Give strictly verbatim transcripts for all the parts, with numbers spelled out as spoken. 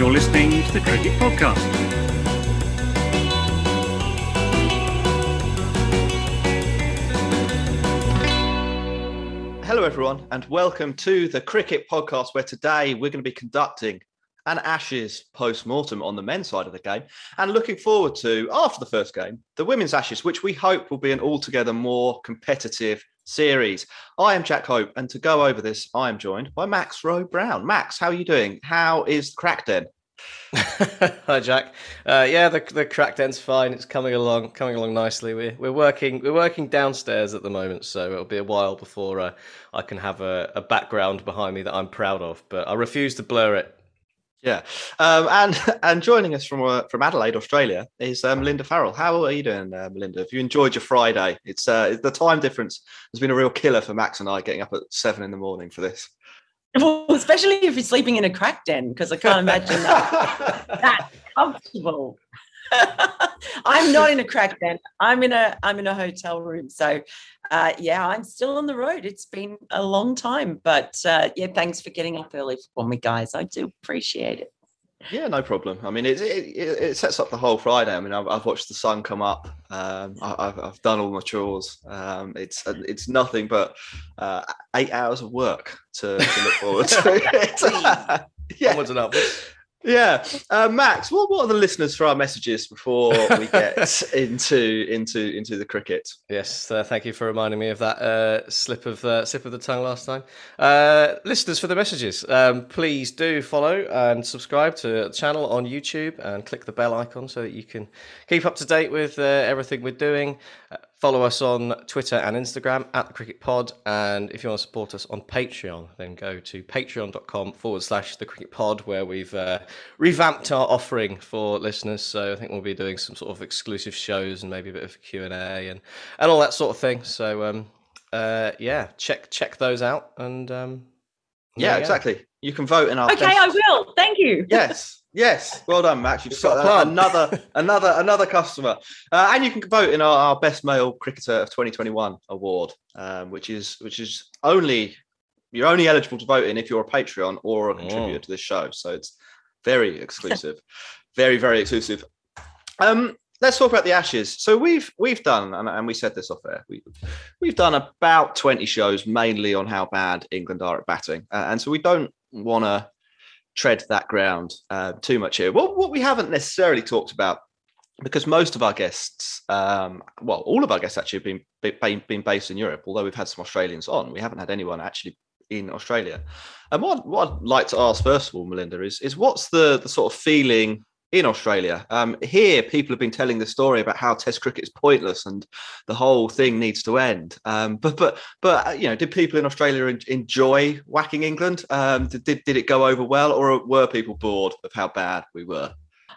You're listening to the Cricket Podcast. Hello everyone and welcome to the Cricket Podcast, where today we're going to be conducting an Ashes post-mortem on the men's side of the game and looking forward to, after the first game, the women's Ashes, which we hope will be an altogether more competitive series. I am Jack Hope, and to go over this, I am joined by Max Rowe Brown. Max, how are you doing? How is the crack den? Hi, Jack. Uh, yeah, the the crack den's fine. It's coming along, coming along nicely. We're we're working we're working downstairs at the moment, so it'll be a while before uh, I can have a, a background behind me that I'm proud of. But I refuse to blur it. Yeah, um, and and joining us from uh, from Adelaide, Australia, is um, Melinda Farrell. How are you doing, uh, Melinda? Have you enjoyed your Friday? It's uh, the time difference has been a real killer for Max and I, getting up at seven in the morning for this. Well, especially if you're sleeping in a crack den, because I can't imagine that that comfortable. I'm not in a crack den. I'm in a I'm in a hotel room. So, uh, yeah, I'm still on the road. It's been a long time, but uh, yeah, thanks for getting up early for me, guys. I do appreciate it. Yeah, no problem. I mean, it it, it sets up the whole Friday. I mean, I've, I've watched the sun come up. Um, I, I've I've done all my chores. Um, it's it's nothing but uh, eight hours of work to, to look forward to. Yeah. Onwards and upwards. Yeah, uh, Max. What what are the listeners for our messages before we get into into into the cricket? Yes, uh, thank you for reminding me of that uh, slip of uh, slip of the tongue last time. Uh, listeners, for the messages, um, please do follow and subscribe to the channel on YouTube and click the bell icon so that you can keep up to date with uh, everything we're doing. Uh, follow us on Twitter and Instagram at the Cricket Pod, and if you want to support us on Patreon, then go to patreon.com forward slash the Cricket Pod, where we've uh, revamped our offering for listeners. So I think we'll be doing some sort of exclusive shows and maybe a bit of Q and A and, and all that sort of thing. So um, uh, yeah, check check those out. And um, yeah, exactly. Go. You can vote in our. Okay, best... I will. Thank you. Yes. Yes, well done, Max. You've got, got uh, another, another, another customer, uh, and you can vote in our, our best male cricketer of twenty twenty-one award, um, which is which is only you're only eligible to vote in if you're a Patreon or a contributor oh. to this show. So it's very exclusive, very very exclusive. Um, let's talk about the Ashes. So we've we've done, and, and we said this off air. We we've done about twenty shows, mainly on how bad England are at batting, uh, and so we don't want to tread that ground uh, too much here. Well, what we haven't necessarily talked about, because most of our guests, um, well, all of our guests actually have been, been been based in Europe, although we've had some Australians on. We haven't had anyone actually in Australia. And what, what I'd like to ask, first of all, Melinda, is, is what's the, the sort of feeling in Australia? Um, here, people have been telling the story about how Test cricket is pointless and the whole thing needs to end. Um, but but but you know, did people in Australia en- enjoy whacking England? Um, did, did did it go over well, or were people bored of how bad we were?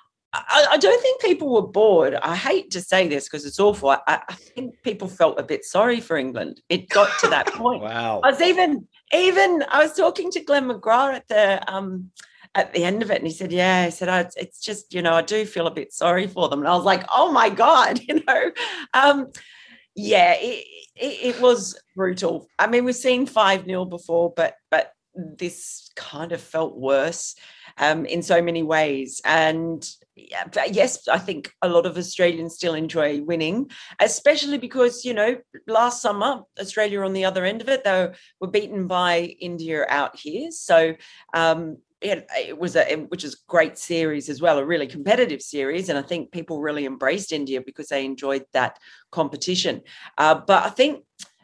I, I don't think people were bored. I hate to say this because it's awful. I, I think people felt a bit sorry for England. It got to that point. Wow. I was even even I was talking to Glenn McGrath at the um. at the end of it, and he said, yeah, he said, oh, it's just, you know, I do feel a bit sorry for them. And I was like, oh my God, you know, um, yeah, it, it, it was brutal. I mean, we've seen five nil before, but, but this kind of felt worse um, in so many ways. And yeah, yes, I think a lot of Australians still enjoy winning, especially because, you know, last summer, Australia on the other end of it, they were beaten by India out here. So, um, It, it was a which is a great series as well, a really competitive series, and I think people really embraced India because they enjoyed that competition. Uh, but I think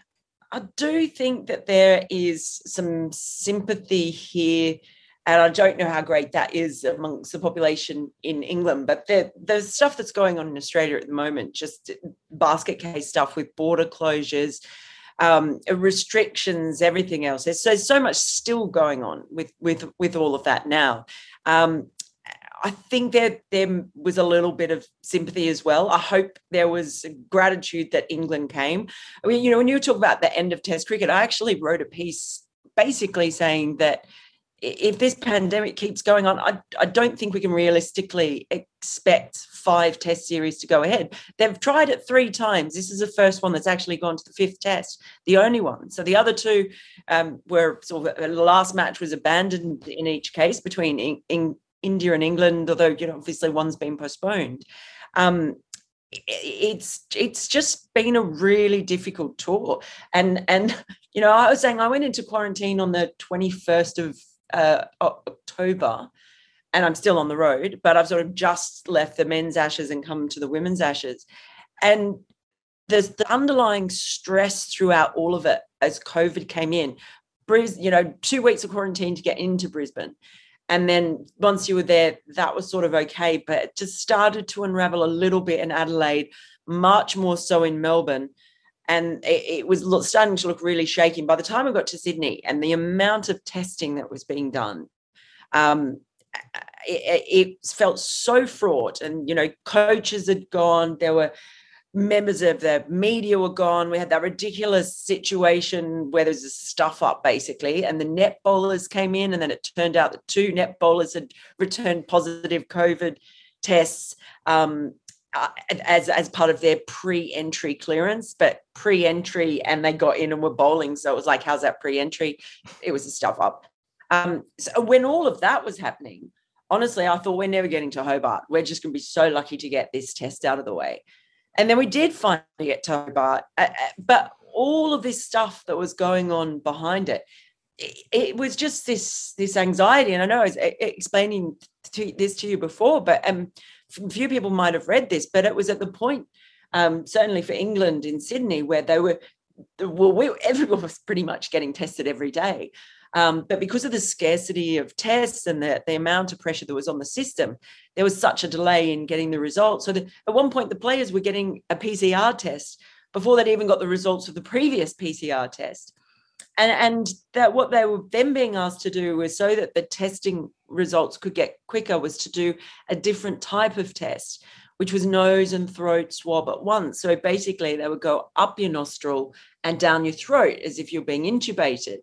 I do think that there is some sympathy here, and I don't know how great that is amongst the population in England. But the the stuff that's going on in Australia at the moment, just basket case stuff with border closures, Um, restrictions, everything else. There's so so much still going on with with with all of that now. Um, I think there there was a little bit of sympathy as well. I hope there was gratitude that England came. I mean, you know, when you talk about the end of Test cricket, I actually wrote a piece basically saying that if this pandemic keeps going on, I, I don't think we can realistically expect five test series to go ahead. They've tried it three times. This is the first one that's actually gone to the fifth test, the only one. So the other two um, were sort of, the last match was abandoned in each case between in, in India and England, although, you know, obviously one's been postponed. Um, it's it's just been a really difficult tour. And, and you know, I was saying I went into quarantine on the twenty-first of uh, October, and I'm still on the road, but I've sort of just left the men's Ashes and come to the women's Ashes. And there's the underlying stress throughout all of it as COVID came in. Bris, you know, two weeks of quarantine to get into Brisbane. And then once you were there, that was sort of okay, but it just started to unravel a little bit in Adelaide, much more so in Melbourne. And it, it was starting to look really shaky. By the time I got to Sydney and the amount of testing that was being done, um, it, it felt so fraught. And, you know, coaches had gone, there were members of the media were gone. We had that ridiculous situation where there's a stuff up basically, and the net bowlers came in, and then it turned out that two net bowlers had returned positive COVID tests um, uh, as, as part of their pre-entry clearance, but pre-entry, and they got in and were bowling. So it was like, how's that pre-entry? It was a stuff up. Um, so when all of that was happening, honestly, I thought we're never getting to Hobart. We're just going to be so lucky to get this test out of the way. And then we did finally get to Hobart, uh, but all of this stuff that was going on behind it, it, it was just this, this anxiety. And I know I was explaining to, this to you before, but um, a few people might have read this, but it was at the point, um, certainly for England in Sydney, where they were, well, we, everyone was pretty much getting tested every day. Um, but because of the scarcity of tests and the, the amount of pressure that was on the system, there was such a delay in getting the results. So that at one point, the players were getting a P C R test before they'd even got the results of the previous P C R test. And, and that what they were then being asked to do was, so that the testing results could get quicker, was to do a different type of test, which was nose and throat swab at once. So basically, they would go up your nostril and down your throat as if you're being intubated.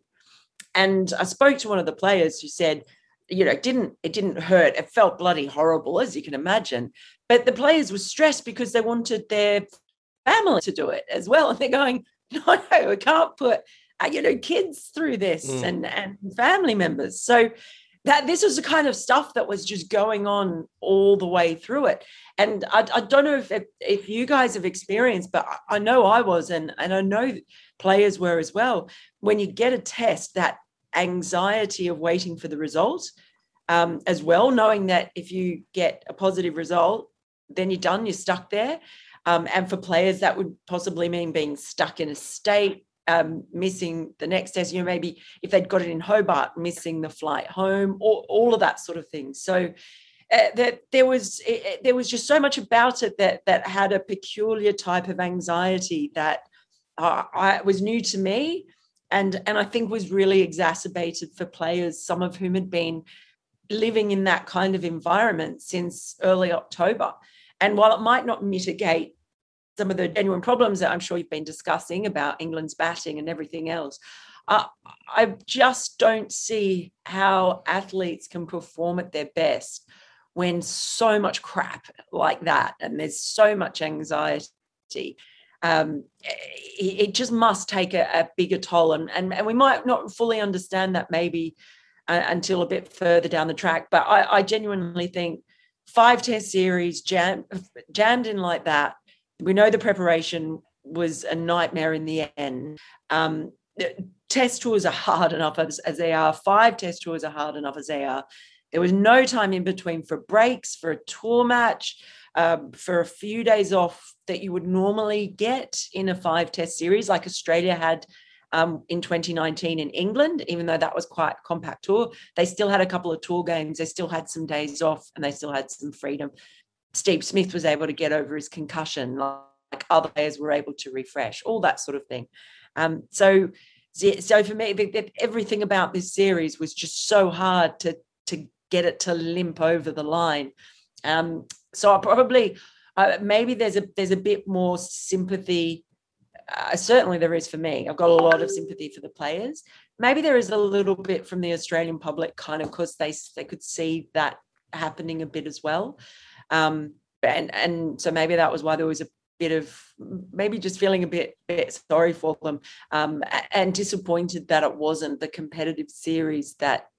And I spoke to one of the players who said, you know, it didn't, it didn't hurt. It felt bloody horrible, as you can imagine. But the players were stressed because they wanted their family to do it as well. And they're going, no, no, we can't put, uh, you know, kids through this mm. and, and family members. So that this was the kind of stuff that was just going on all the way through it. And I, I don't know if if you guys have experienced, but I know I was, and, and I know players were as well. When you get a test, that anxiety of waiting for the result um, as well, knowing that if you get a positive result, then you're done, you're stuck there. Um, and for players, that would possibly mean being stuck in a state, um, missing the next test, you know, maybe if they'd got it in Hobart, missing the flight home, or all of that sort of thing. So uh, that there was it, there was just so much about it that that had a peculiar type of anxiety that uh, I, was new to me, and and I think was really exacerbated for players, some of whom had been living in that kind of environment since early October. And while it might not mitigate some of the genuine problems that I'm sure you've been discussing about England's batting and everything else, uh, I just don't see how athletes can perform at their best when so much crap like that and there's so much anxiety. Um, it, it just must take a, a bigger toll. And, and, and we might not fully understand that maybe uh, until a bit further down the track. But I, I genuinely think five test series jam, jammed in like that. We know the preparation was a nightmare in the end. Um, test tours are hard enough as, as they are. Five test tours are hard enough as they are. There was no time in between for breaks, for a tour match, um, for a few days off that you would normally get in a five test series like Australia had um, in twenty nineteen in England. Even though that was quite a compact tour, they still had a couple of tour games. They still had some days off and they still had some freedom. Steve Smith was able to get over his concussion, like other players were able to refresh, all that sort of thing. Um, so, so for me, everything about this series was just so hard to to get it to limp over the line. Um, so I probably uh, maybe there's a there's a bit more sympathy. Uh, certainly there is for me. I've got a lot of sympathy for the players. Maybe there is a little bit from the Australian public, kind of because they they could see that happening a bit as well. Um, and, and so maybe that was why there was a bit of maybe just feeling a bit, bit sorry for them um, and disappointed that it wasn't the competitive series that that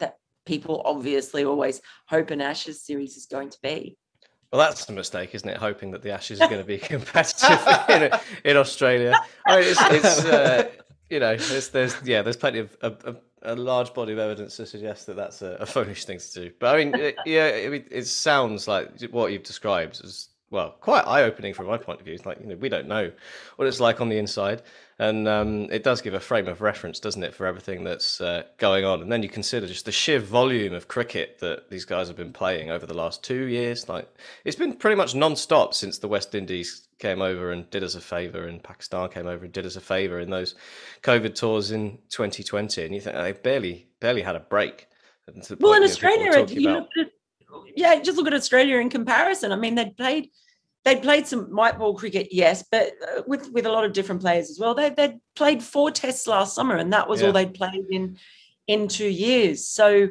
people obviously always hope an Ashes series is going to be. Well, that's a mistake, isn't it? Hoping that the Ashes are going to be competitive in, in Australia. I mean, it's, it's uh, you know, there's, there's yeah, there's plenty of a, a, a large body of evidence to suggest that that's a, a foolish thing to do. But I mean, it, yeah, it, it sounds like what you've described as well, quite eye-opening from my point of view. It's like, you know, we don't know what it's like on the inside, and um, it does give a frame of reference, doesn't it, for everything that's uh, going on. And then you consider just the sheer volume of cricket that these guys have been playing over the last two years. Like, it's been pretty much non-stop since the West Indies came over and did us a favour, and Pakistan came over and did us a favour in those COVID tours in twenty twenty. And you think they barely, barely had a break. Well, in Australia, you look at, yeah, just look at Australia in comparison. I mean, they'd played. They'd played some white ball cricket, yes, but with, with a lot of different players as well. They, they'd played four tests last summer, and that was yeah. all they'd played in in two years. So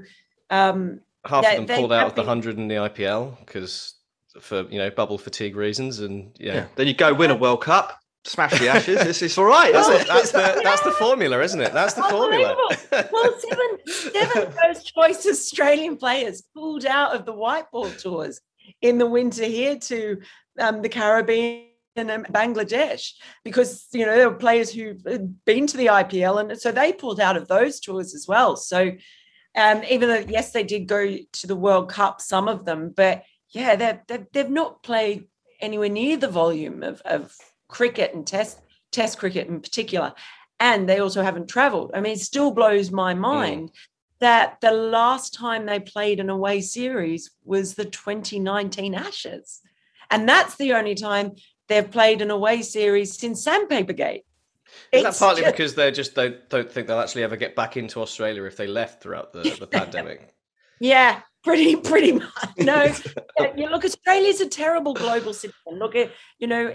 um, half they, of them pulled out of the hundred in the I P L because for you know bubble fatigue reasons, and yeah. yeah. Then you go win a World Cup, smash the Ashes. This is all right, isn't it? That's the that's the formula, isn't it? That's the formula. Well, seven seven of those choice Australian players pulled out of the white ball tours in the winter here to um, the Caribbean and Bangladesh, because you know there were players who had been to the I P L, and so they pulled out of those tours as well. So um, even though yes, they did go to the World Cup, some of them, but yeah, they've they've, they've not played anywhere near the volume of, of cricket and test test cricket in particular, and they also haven't travelled. I mean, it still blows my mind. Mm. That the last time they played an away series was the twenty nineteen Ashes. And that's the only time they've played an away series since Sandpaper Gate. Is that partly just because they just don't, don't think they'll actually ever get back into Australia if they left throughout the, the pandemic? Yeah, pretty pretty much. No, you look, Australia's a terrible global citizen. Look at, you know,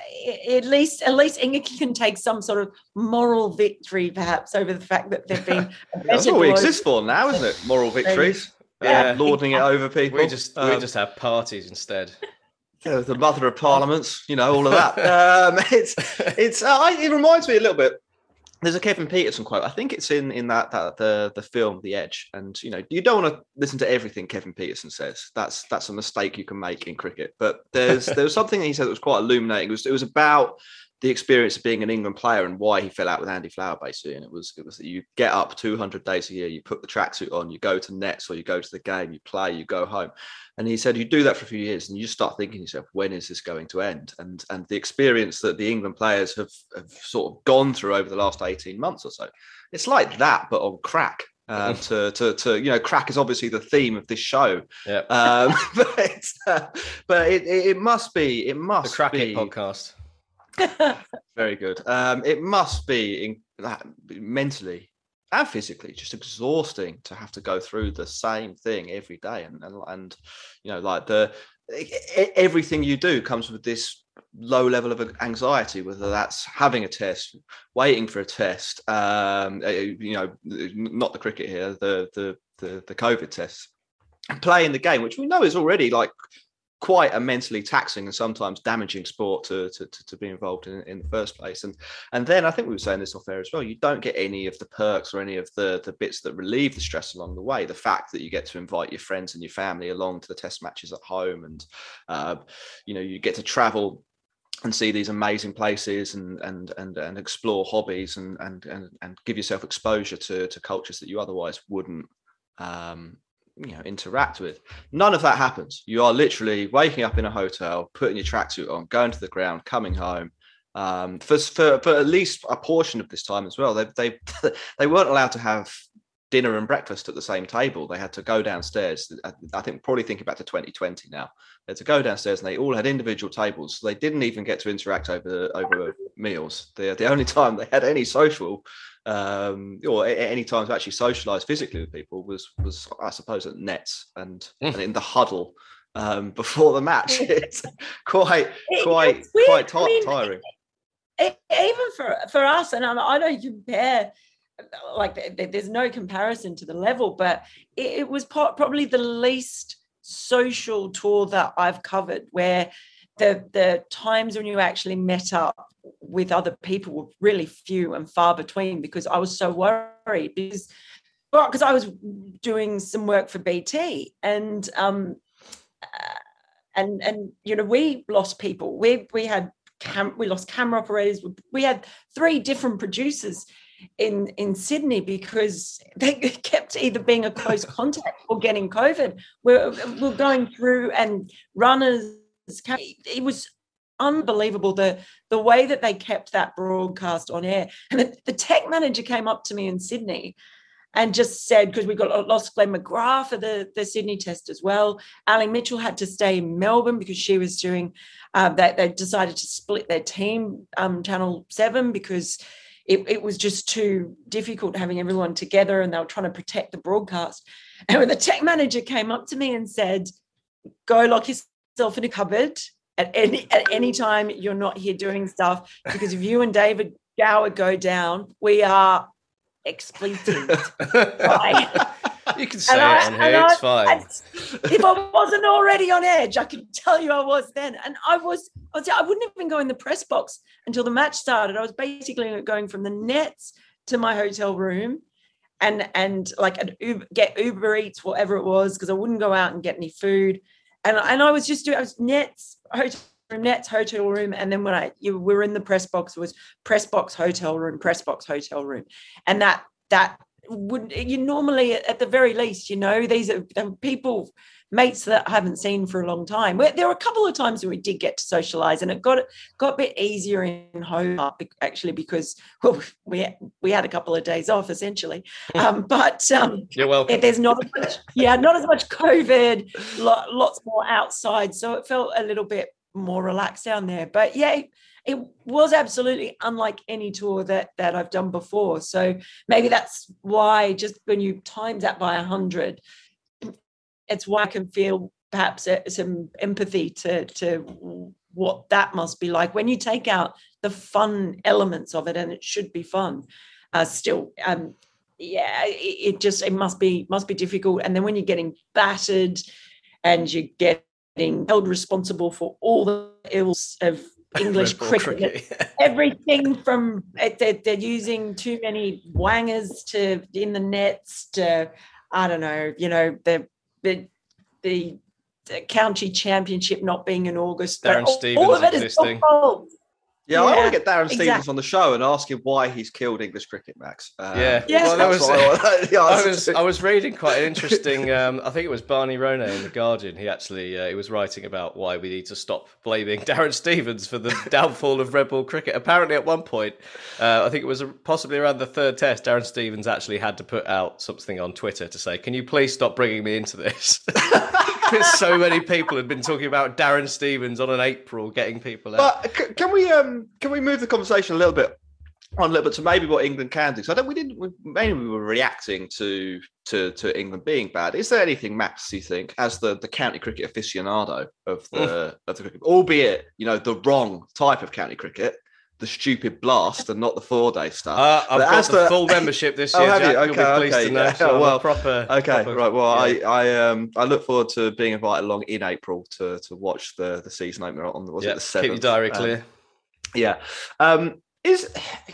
at least at least England can take some sort of moral victory, perhaps, over the fact that they've been. That's what we exist for now, isn't it? Moral victories. Yeah, uh, lording it over people. We just um, we just have parties instead. Yeah, the mother of parliaments, you know, all of that. um, it's it's. Uh, it reminds me a little bit. There's a Kevin Peterson quote. I think it's in in that that the the film The Edge. And you know, you don't want to listen to everything Kevin Peterson says. That's that's a mistake you can make in cricket. But there's there was something he said that was quite illuminating. It was it was about the experience of being an England player and why he fell out with Andy Flower, basically. And it was it was that you get up two hundred days a year, you put the tracksuit on, you go to nets or you go to the game, you play, you go home. And he said you do that for a few years and you just start thinking to yourself, when is this going to end? And and the experience that the England players have, have sort of gone through over the last eighteen months or so, it's like that, but on crack. Uh, to to to you know, crack is obviously the theme of this show. Yeah. Um, but it's, uh, but it, it must be it must the Crack be It podcast. Very good. Um, it must be in, uh, mentally and physically just exhausting to have to go through the same thing every day, and and, and you know, like the everything you do comes with this low level of anxiety, whether that's having a test, waiting for a test, um, you know, not the cricket here, the the the, the COVID tests, and playing the game, which we know is already like quite a mentally taxing and sometimes damaging sport to to, to, to be involved in in the first place. And and then I think we were saying this off air as well, you don't get any of the perks or any of the the bits that relieve the stress along the way. The fact that you get to invite your friends and your family along to the test matches at home, and uh, you know, you get to travel and see these amazing places and and and and explore hobbies and and and, and give yourself exposure to to cultures that you otherwise wouldn't um you know, interact with. None of that happens. You are literally waking up in a hotel, putting your tracksuit on, going to the ground, coming home. Um, for, for for at least a portion of this time as well, they they they weren't allowed to have dinner and breakfast at the same table. They had to go downstairs. I think probably thinking back to twenty twenty now. They had to go downstairs and they all had individual tables. So they didn't even get to interact over over meals. The the only time they had any social um or any time to actually socialize physically with people was was I suppose at nets and, mm. and in the huddle um before the match. It's quite quite it's quite t- I mean, tiring it, even for for us, and I don't compare, like there's no comparison to the level, but it, it was probably the least social tour that I've covered, where the the times when you actually met up with other people were really few and far between, because I was so worried, because well, because I was doing some work for B T, and um, uh, and and you know, we lost people. We we had cam- we lost camera operators. We had three different producers in in Sydney because they kept either being a close contact or getting COVID. We're we're going through, and runners. It was unbelievable the the way that they kept that broadcast on air. And the, the tech manager came up to me in Sydney and just said, because we got lost Glenn McGrath for the, the Sydney test as well. Ali Mitchell had to stay in Melbourne because she was doing uh, that. They decided to split their team, um, Channel seven, because it, it was just too difficult having everyone together, and they were trying to protect the broadcast. And when the tech manager came up to me and said, go lock yourself in a cupboard at any at any time, you're not here doing stuff, because if you and David Gower go down, we are expletive. Right? You can say I, it on here, it's I, fine. I, if I wasn't already on edge, I can tell you I was then. And I was, I, was, I wouldn't even go in the press box until the match started. I was basically going from the nets to my hotel room and and like an Uber, get Uber Eats, whatever it was, because I wouldn't go out and get any food. And, and I was just doing, I was nets, hotel room, nets, hotel room. And then when I, you we were in the press box, it was press box, hotel room, press box, hotel room. And that, that would, you normally, at the very least, you know, these are people, mates that I haven't seen for a long time. There were a couple of times when we did get to socialise, and it got, got a bit easier in Hobart, actually, because, well, we, we had a couple of days off, essentially. Um, but um, You're welcome. there's not as much, yeah, not as much COVID, lots more outside. So it felt a little bit more relaxed down there. But yeah, it, it was absolutely unlike any tour that that I've done before. So maybe that's why, just when you times that by a hundred, it's why I can feel perhaps some empathy to to what that must be like when you take out the fun elements of it, and it should be fun. Uh, still, um, yeah, it, it just it must be must be difficult. And then when you're getting battered, and you're getting held responsible for all the ills of English cricket, cricket. Everything from they're, they're using too many wangers to in the nets to, I don't know, you know, the the, the, the county championship not being in August. Darren all, Stevens all of it existing. is so Yeah, yeah, I want to get Darren exactly. Stevens on the show and ask him why he's killed English cricket, Max. Uh, yeah, yeah. Well, that was, I, I was I was reading quite an interesting. Um, I think it was Barney Ronay in the Guardian. He actually uh, he was writing about why we need to stop blaming Darren Stevens for the downfall of red ball cricket. Apparently, at one point, uh, I think it was possibly around the third test, Darren Stevens actually had to put out something on Twitter to say, "Can you please stop bringing me into this?" Because so many people had been talking about Darren Stevens on an April getting people out. But c- can we um can we move the conversation a little bit on a little bit to maybe what England can do? So I don't we didn't we, mainly we were reacting to to to England being bad. Is there anything, Max, you think, as the, the county cricket aficionado of the of the cricket, albeit you know the wrong type of county cricket, the stupid blast and not the four day stuff? Uh, I've But got as the, the full membership this Oh, year, have you? Jack. You'll Okay, be pleased okay. to know. Yeah, So I'm a well, proper. Okay, proper, right. Well, yeah. I I um I look forward to being invited along in April to to watch the the season opener on was Yeah, it the seventh? keep your diary Um, clear. yeah. Um, is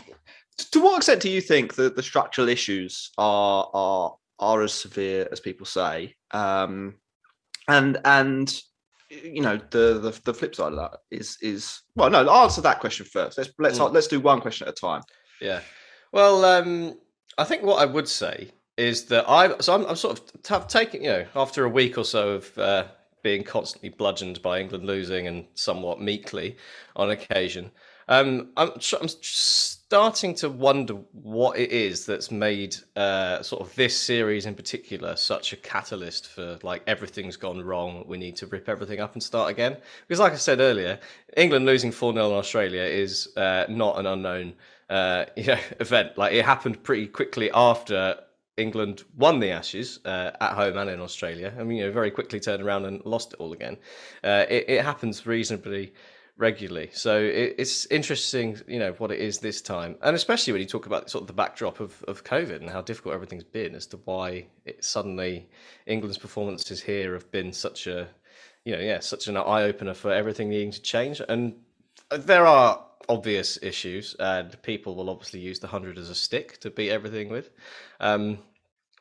to what extent do you think that the structural issues are are are as severe as people say? Um, and and you know the, the the flip side of that is is well, no. Answer that question first. Let's let's Mm. let's do one question at a time. Yeah. Well, um, I think what I would say is that I so I'm, I'm sort of t- taking, you know, after a week or so of uh, being constantly bludgeoned by England losing and somewhat meekly on occasion, um, I'm, tr- I'm starting to wonder what it is that's made uh, sort of this series in particular such a catalyst for like everything's gone wrong, we need to rip everything up and start again. Because like I said earlier, England losing four nil in Australia is uh, not an unknown uh, you know, event. Like it happened pretty quickly after England won the Ashes uh, at home and in Australia. I mean, you know, very quickly turned around and lost it all again. Uh, it, it happens reasonably regularly. So it, it's interesting, you know, what it is this time. And especially when you talk about sort of the backdrop of, of COVID and how difficult everything's been as to why it suddenly England's performances here have been such a, you know, yeah, such an eye-opener for everything needing to change. And there are obvious issues, and people will obviously use the hundred as a stick to beat everything with. Um,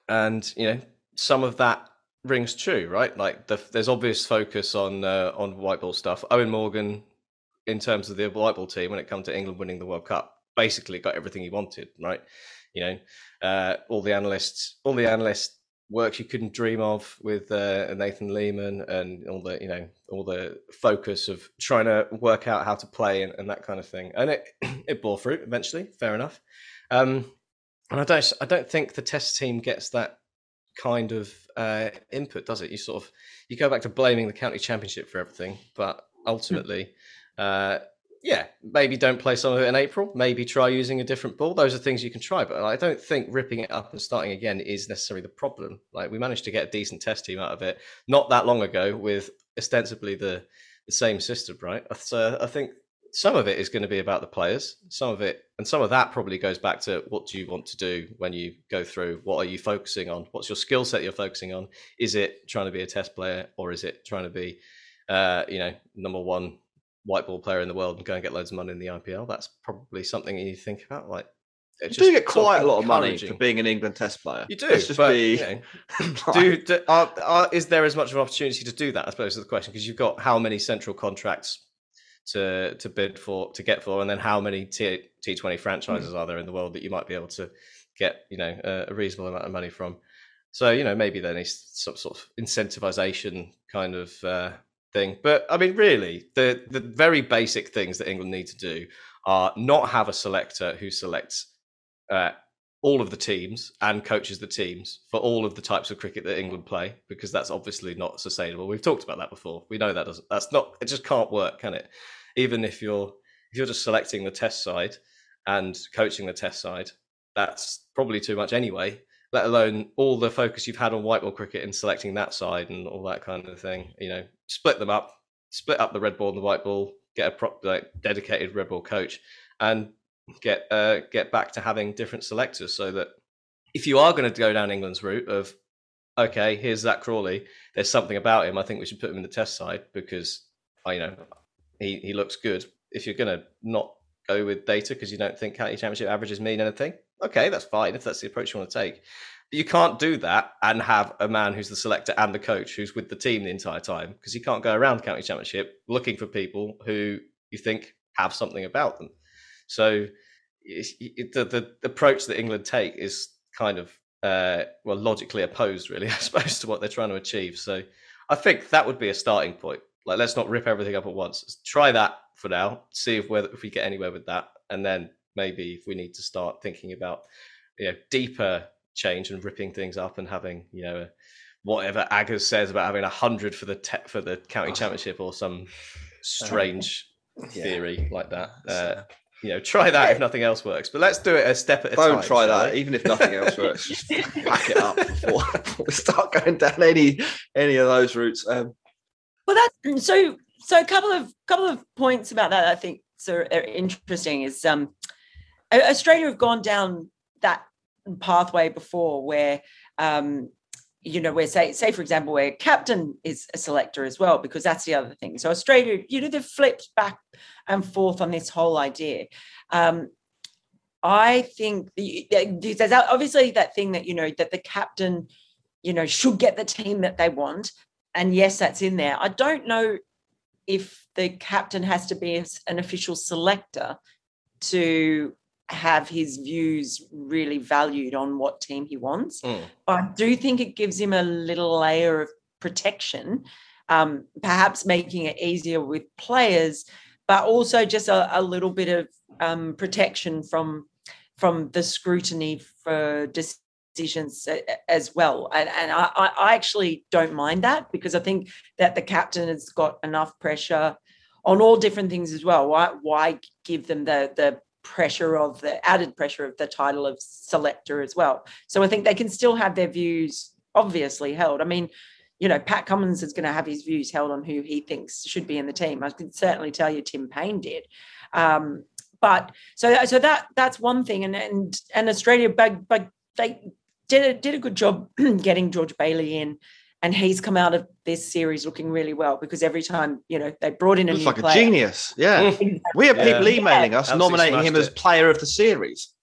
and you know, some of that rings true, right? Like the, there's obvious focus on uh, on white ball stuff. Owen Morgan, in terms of the white ball team, when it comes to England winning the World Cup, basically got everything he wanted, right? You know, uh, all the analysts, all the analyst works you couldn't dream of with uh, Nathan Lehman, and all the, you know, all the focus of trying to work out how to play and, and that kind of thing, and it it bore fruit eventually. Fair enough. Um, and I don't, I don't think the Test team gets that kind of uh, input, does it? You sort of you go back to blaming the county championship for everything, but ultimately, uh, yeah, maybe don't play some of it in April. Maybe try using a different ball. Those are things you can try, but I don't think ripping it up and starting again is necessarily the problem. Like, we managed to get a decent Test team out of it not that long ago with ostensibly the the same system, right? So I think some of it is going to be about the players. Some of it, and some of that probably goes back to what do you want to do when you go through? What are you focusing on? What's your skill set you're focusing on? Is it trying to be a Test player, or is it trying to be, uh, you know, number one white ball player in the world and go and get loads of money in the I P L? That's probably something you think about. Like, you do get quite a lot of money for being an England Test player. You do. Let's just but, be. You know, do, do, are, are, is there as much of an opportunity to do that? I suppose is the question, because you've got how many central contracts to to bid for, to get for, and then how many T twenty franchises mm. are there in the world that you might be able to get, you know, a, a reasonable amount of money from? So, you know, maybe there needs some sort of incentivization kind of uh, thing. But I mean, really, the the very basic things that England need to do are not have a selector who selects uh, all of the teams and coaches the teams for all of the types of cricket that England play, because that's obviously not sustainable. We've talked about that before. We know that doesn't. That's not. It just can't work, can it? Even if you're if you're just selecting the Test side and coaching the Test side, that's probably too much anyway. Let alone all the focus you've had on white ball cricket and selecting that side and all that kind of thing. You know, split them up, split up the red ball and the white ball, get a prop, like, dedicated red ball coach, and get uh, get back to having different selectors, so that if you are going to go down England's route of, okay, here's Zach Crawley, there's something about him, I think we should put him in the Test side because, you know, he, he looks good. If you're going to not go with data because you don't think county championship averages mean anything, okay, that's fine if that's the approach you want to take. But you can't do that and have a man who's the selector and the coach who's with the team the entire time, because you can't go around county championship looking for people who you think have something about them. So it, it, the, the approach that England take is kind of, uh, well, logically opposed, really, I suppose, to what they're trying to achieve. So I think that would be a starting point. Like, let's not rip everything up at once. Let's try that for now, see if, whether, if we get anywhere with that. And then maybe if we need to start thinking about, you know, deeper change and ripping things up and having, you know, whatever Aggers says about having a hundred for the te- for the county championship or some strange yeah. theory like that. Uh, you know, try that if nothing else works. But let's do it a step at a Don't time. Don't try that, we? even if nothing else works. Just pack it up before, before we start going down any any of those routes. Um, well, that's so. So a couple of couple of points about that I think are, are interesting. Is um, Australia have gone down that pathway before, where um, you know, where say say for example, where captain is a selector as well, because that's the other thing. So Australia, you know, they've flipped back and forth on this whole idea. Um, I think the, there's obviously that thing that, you know, that the captain, you know, should get the team that they want, and yes, that's in there. I don't know if the captain has to be an official selector to have his views really valued on what team he wants. Mm. But I do think it gives him a little layer of protection, um, perhaps making it easier with players, but also just a, a little bit of um, protection from, from the scrutiny for decisions as well. And, and I, I actually don't mind that, because I think that the captain has got enough pressure on all different things as well. Why, why give them the, the pressure of the added pressure of the title of selector as well? So I think they can still have their views obviously held. I mean, you know, Pat Cummins is going to have his views held on who he thinks should be in the team. I can certainly tell you Tim Payne did. Um, but so so that that's one thing. And and, and Australia, but, but they did a, did a good job getting George Bailey in, and he's come out of this series looking really well, because every time, you know, they brought in a Looks new like player. a genius. Yeah. We have yeah. people emailing yeah. us nominating him as it. player of the series.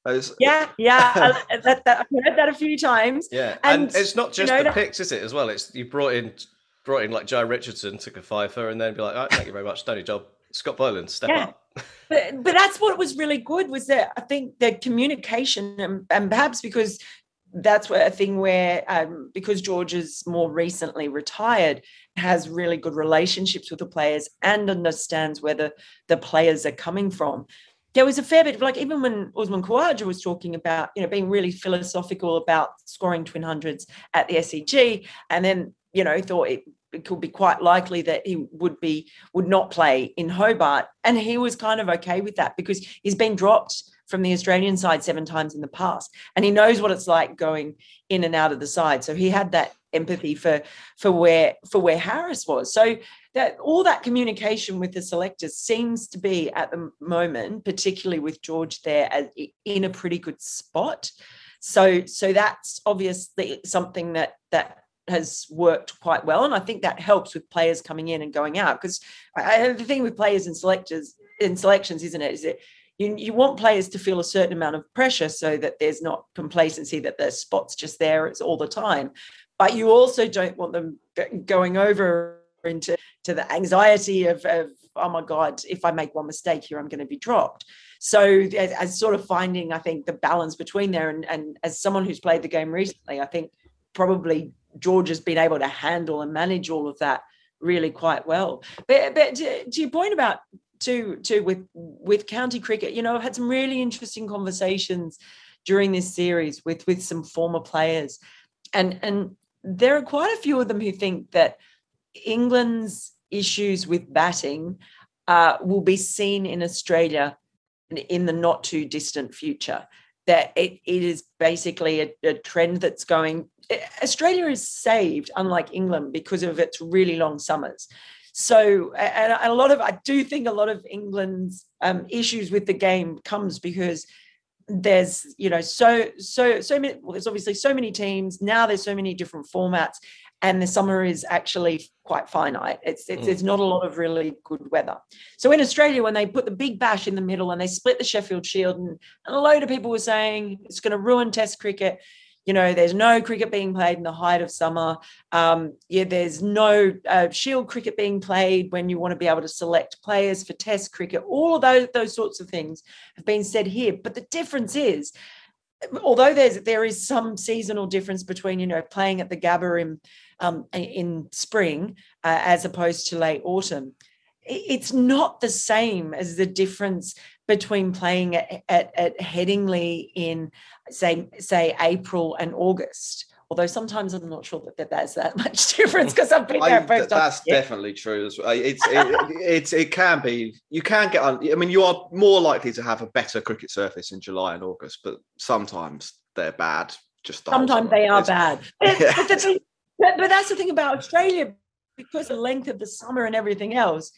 Was, yeah, yeah. I, that, that, I've heard that a few times. Yeah, and, and, it's not just you know, the that, picks, is it? As well, it's you brought in brought in like Joe Richardson, took a fifer, and then be like, "All right, thank you very much, done your job." Scott Boylan, step yeah. up. But, but that's what was really good was that I think the communication and, and perhaps because that's where a thing where um, because George is more recently retired, has really good relationships with the players and understands where the, the players are coming from. There was a fair bit of like, even when Usman Khawaja was talking about, you know, being really philosophical about scoring twin hundreds at the S C G, and then, you know, thought it, it could be quite likely that he would be, would not play in Hobart. And he was kind of okay with that because he's been dropped from the Australian side seven times in the past. And he knows what it's like going in and out of the side. So he had that empathy for, for where, for where Harris was. So that all that communication with the selectors seems to be at the moment, particularly with George there, as, in a pretty good spot. So, so that's obviously something that, that has worked quite well. And I think that helps with players coming in and going out. Because the thing with players and selectors in selections, isn't it, is that You, you want players to feel a certain amount of pressure so that there's not complacency, that their spot's just there, it's all the time. But you also don't want them going over into to the anxiety of, of, oh my God, if I make one mistake here, I'm going to be dropped. So as, as sort of finding, I think, the balance between there. And, and as someone who's played the game recently, I think probably George has been able to handle and manage all of that really quite well. But, but to, to your point about to to with with county cricket, you know, I've had some really interesting conversations during this series with with some former players, and and there are quite a few of them who think that England's issues with batting uh, will be seen in Australia in the not too distant future. That it, it is basically a, a trend that's going. Australia is saved, unlike England, because of its really long summers. So, and a lot of, I do think a lot of England's um, issues with the game comes because there's, you know, so, so, so many, well, there's obviously so many teams. Now there's so many different formats and the summer is actually quite finite. It's, it's, mm. It's not a lot of really good weather. So in Australia, when they put the big bash in the middle and they split the Sheffield Shield, and, and a load of people were saying it's going to ruin Test cricket. You know, there's no cricket being played in the height of summer. Um, yeah, there's no uh, Shield cricket being played when you want to be able to select players for Test cricket. All of those, those sorts of things have been said here. But the difference is, although there's there is some seasonal difference between, you know, playing at the Gabba in, um, in spring uh, as opposed to late autumn, it's not the same as the difference between playing at, at, at Headingley in, say, say April and August. Although sometimes I'm not sure that, that there's that much difference because I've been there. I, that's definitely true. As well. It's it, it's it can be. You can get on. I mean, you are more likely to have a better cricket surface in July and August, but sometimes they're bad. Just the sometimes they are it's, bad. But, yeah. but, the, but, but that's the thing about Australia, because of the length of the summer and everything else.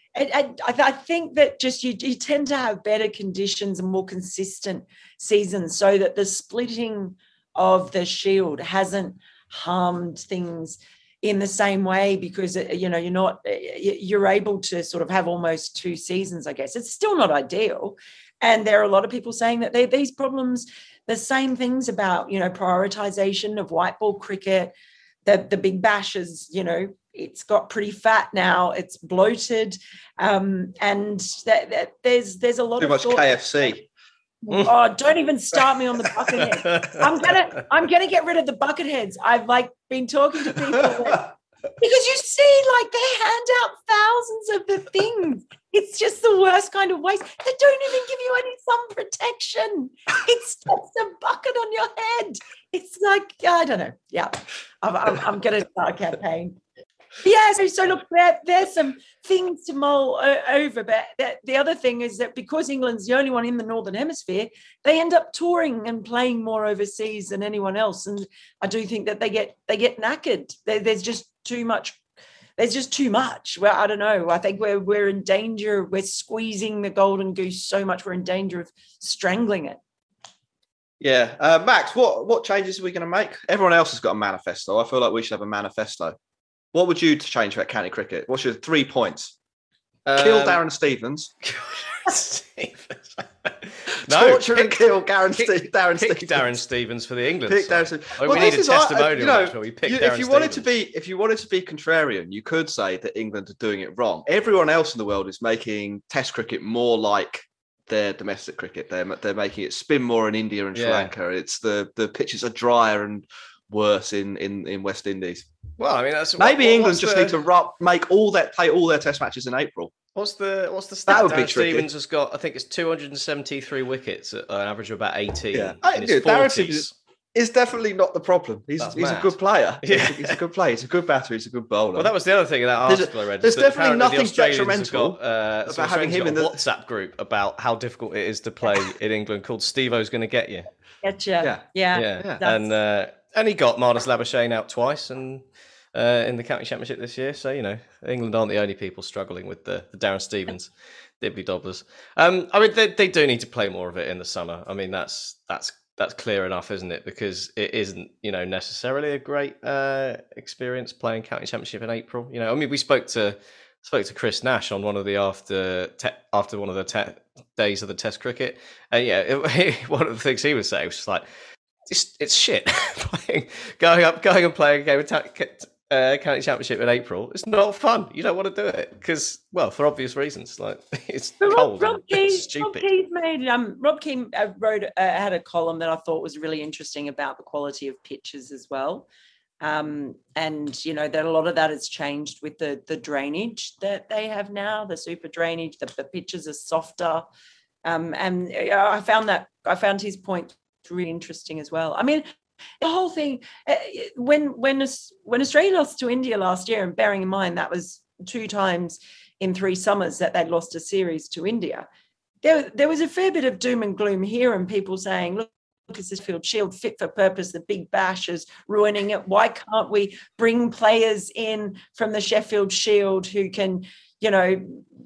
I, I, I think that just you, you tend to have better conditions and more consistent seasons, so that the splitting of the Shield hasn't harmed things in the same way, because, you know, you're not, you're able to sort of have almost two seasons, I guess. It's still not ideal. And there are a lot of people saying that they, these problems, the same things about, you know, prioritization of white ball cricket, the, the big bash is, you know, it's got pretty fat now. It's bloated, um, and that, that there's there's a lot too of much K F C. Oh, don't even start me on the bucket head. I'm gonna I'm gonna get rid of the bucket heads. I've like been talking to people that, because you see, like, they hand out thousands of the things. It's just the worst kind of waste. They don't even give you any sun protection. It's just a bucket on your head. It's like, I don't know. Yeah, I'm, I'm, I'm going to start a campaign. Yeah, so, so look, there, there's some things to mull uh, over, but that, the other thing is that because England's the only one in the Northern Hemisphere, they end up touring and playing more overseas than anyone else, and I do think that they get they get knackered. There, there's just too much. There's just too much. Well, I don't know. I think we're we're in danger. We're squeezing the golden goose so much. We're in danger of strangling it. Yeah, uh, Max, what what changes are we going to make? Everyone else has got a manifesto. I feel like we should have a manifesto. What would you change about county cricket? What's your three points? Um, Kill Darren Stevens. Stevens. No, torture and pick- kill Darren, pick- Ste- Darren Pick Stevens. Darren Stevens for the England Pick side. Darren Stevens. I mean, Well, we this need a is like, uh, testimonial you know, match where we pick You- Darren if you wanted to Stevens. be, if you wanted to be contrarian, you could say that England are doing it wrong. Everyone else in the world is making Test cricket more like their domestic cricket. They're they're making it spin more in India and Sri Yeah. Lanka. It's the the pitches are drier and worse in in, in West Indies. Well, I mean, that's Maybe what- England what's just the- need to ru- make all their play all their Test matches in April. What's the what's the stat? That would be Darren tricky. Stevens has got, I think it's two hundred seventy-three wickets at an average of about eighteen. Yeah. I- in his dude, Darren forties. Stevens Is definitely not the problem. He's That's he's a mad. good player. Yeah. He's, a, he's a good player. He's a good batter. He's a good bowler. Well, that was the other thing in that There's a- article I read. there's is that definitely apparently the nothing Australians have detrimental got, uh, about some having Australians him in got a the- WhatsApp group about how difficult it is to play in England called Steve-O's Going to Get You. Getcha. Yeah. Yeah. Yeah, Yeah. Yeah. That's- and uh, and he got Marnus Labuschagne out twice and uh, in the county championship this year. So you know, England aren't the only people struggling with the, the Darren Stevens dibbly dobblers. Um, I mean, they, they do need to play more of it in the summer. I mean, that's that's that's clear enough, isn't it? Because it isn't, you know, necessarily a great uh, experience playing county championship in April. You know, I mean, we spoke to spoke to Chris Nash on one of the after te- after one of the te- days of the Test cricket, and yeah, it, one of the things he was saying was just like, it's it's shit playing, going up, going and playing a game of ta- uh, county championship in April. It's not fun. You don't want to do it because, well, for obvious reasons, like it's But Rob, cold, Rob and Key, it's Rob stupid. Key made um, Rob Key uh, wrote uh, had a column that I thought was really interesting about the quality of pitches as well, um, and you know that a lot of that has changed with the the drainage that they have now, the super drainage. The, the pitches are softer, um, and uh, I found that I found his point really interesting as well. I mean, the whole thing uh, when when Aus- when Australia lost to India last year, and bearing in mind that was two times in three summers that they'd lost a series to India, there, there was a fair bit of doom and gloom here, and people saying, look, is this field shield fit for purpose? The Big Bash is ruining it. Why can't we bring players in from the Sheffield Shield who can, you know,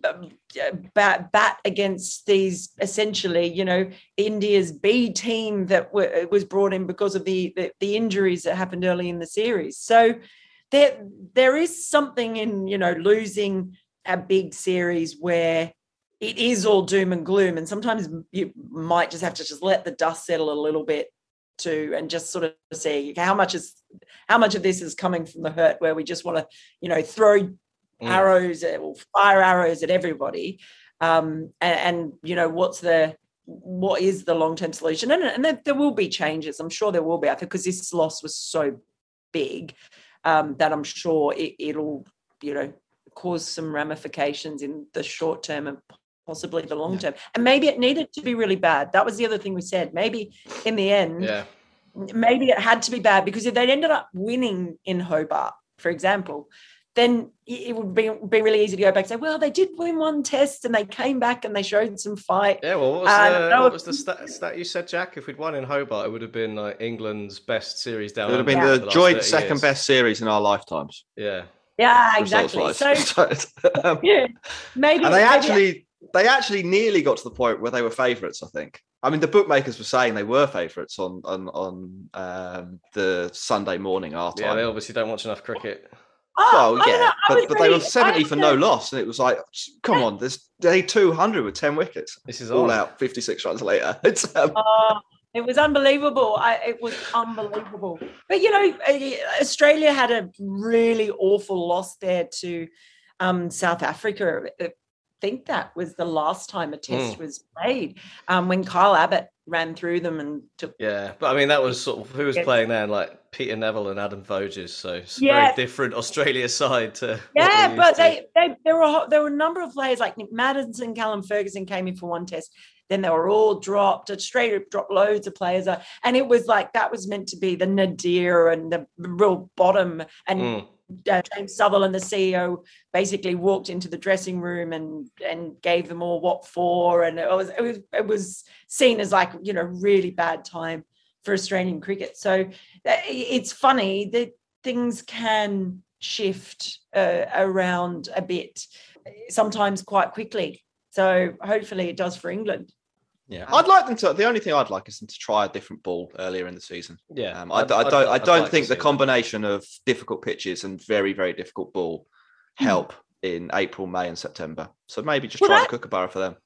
bat, bat against these essentially, you know, India's B team that were, was brought in because of the, the the injuries that happened early in the series. So there there is something in, you know, losing a big series where it is all doom and gloom, and sometimes you might just have to just let the dust settle a little bit too, and just sort of see how much is how much of this is coming from the hurt, where we just want to, you know, throw mm. arrows at, or fire arrows at everybody, um, and, and you know what's the what is the long-term solution, and, and there, there will be changes. I'm sure there will be, I think, because this loss was so big um, that I'm sure it, it'll, you know, cause some ramifications in the short term and possibly the long term. And maybe it needed to be really bad. That was the other thing we said. Maybe in the end, Yeah. maybe it had to be bad, because if they'd ended up winning in Hobart, for example, then it would be, be really easy to go back and say, well, they did win one test and they came back and they showed some fight. Yeah, well, what was, Uh, the, no- what was the stat, stat you said, Jack? If we'd won in Hobart, it would have been like England's best series down It would have under been for the last joint thirty second years. best series in our lifetimes. Yeah. Yeah, exactly. So, results-wise. um, yeah, maybe. and they maybe- actually they actually nearly got to the point where they were favourites, I think. I mean, the bookmakers were saying they were favourites on on on um, the Sunday morning our Yeah, time. they obviously don't watch enough cricket. Oh, well, I don't yeah, know. I but, was but they were really- seventy I for no was- loss, and it was like, come on, there's they two hundred with ten wickets, This is all on. out, fifty-six runs later. It's um, Oh, it was unbelievable. I, it was unbelievable. But, you know, uh, Australia had a really awful loss there to um, South Africa. I think that was the last time a test Mm. was played, um, when Kyle Abbott ran through them and took. Yeah, but I mean, that was sort of who was Yeah. playing then, like Peter Neville and Adam Voges. So it's a Yeah. very different Australia side to. what Yeah, we're but used to. they, they there were there were a number of players like Nick Maddison, Callum Ferguson came in for one test. Then they were all dropped. Australia dropped loads of players, uh, and it was like that was meant to be the nadir and the real bottom. And Mm. uh, James Sutherland, the C E O, basically walked into the dressing room and and gave them all what for, and it was it was it was seen as like, you know, really bad time for Australian cricket. So uh, it's funny that things can shift uh, around a bit, sometimes quite quickly. So hopefully it does for England. yeah, I'd like them to. The only thing I'd like is them to try a different ball earlier in the season. Yeah, Um, I, I'd- I I'd- don't. I I'd don't like to think the see that. combination of difficult pitches and very, very difficult ball Hmm. help in April, May, and September. So maybe just Well, try that- the Kookaburra for them.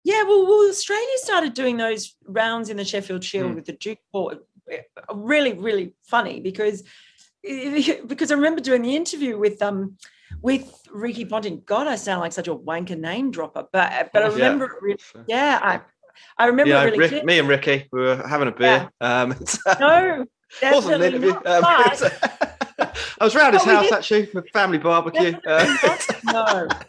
Yeah, well, well, Australia started doing those rounds in the Sheffield Shield Mm. with the Duke ball. Really, really funny because because I remember doing the interview with um with Ricky Ponting. God, I sound like such a wanker name dropper, but but I Yeah. remember it really, yeah, I I remember Yeah, it really Rick, clearly. me and Ricky, we were having a beer. Um, it's, uh, No, wasn't an definitely interview. not. Um, But- it's, uh, I was round his But we house did- actually with family barbecue. Definitely Uh, not. No.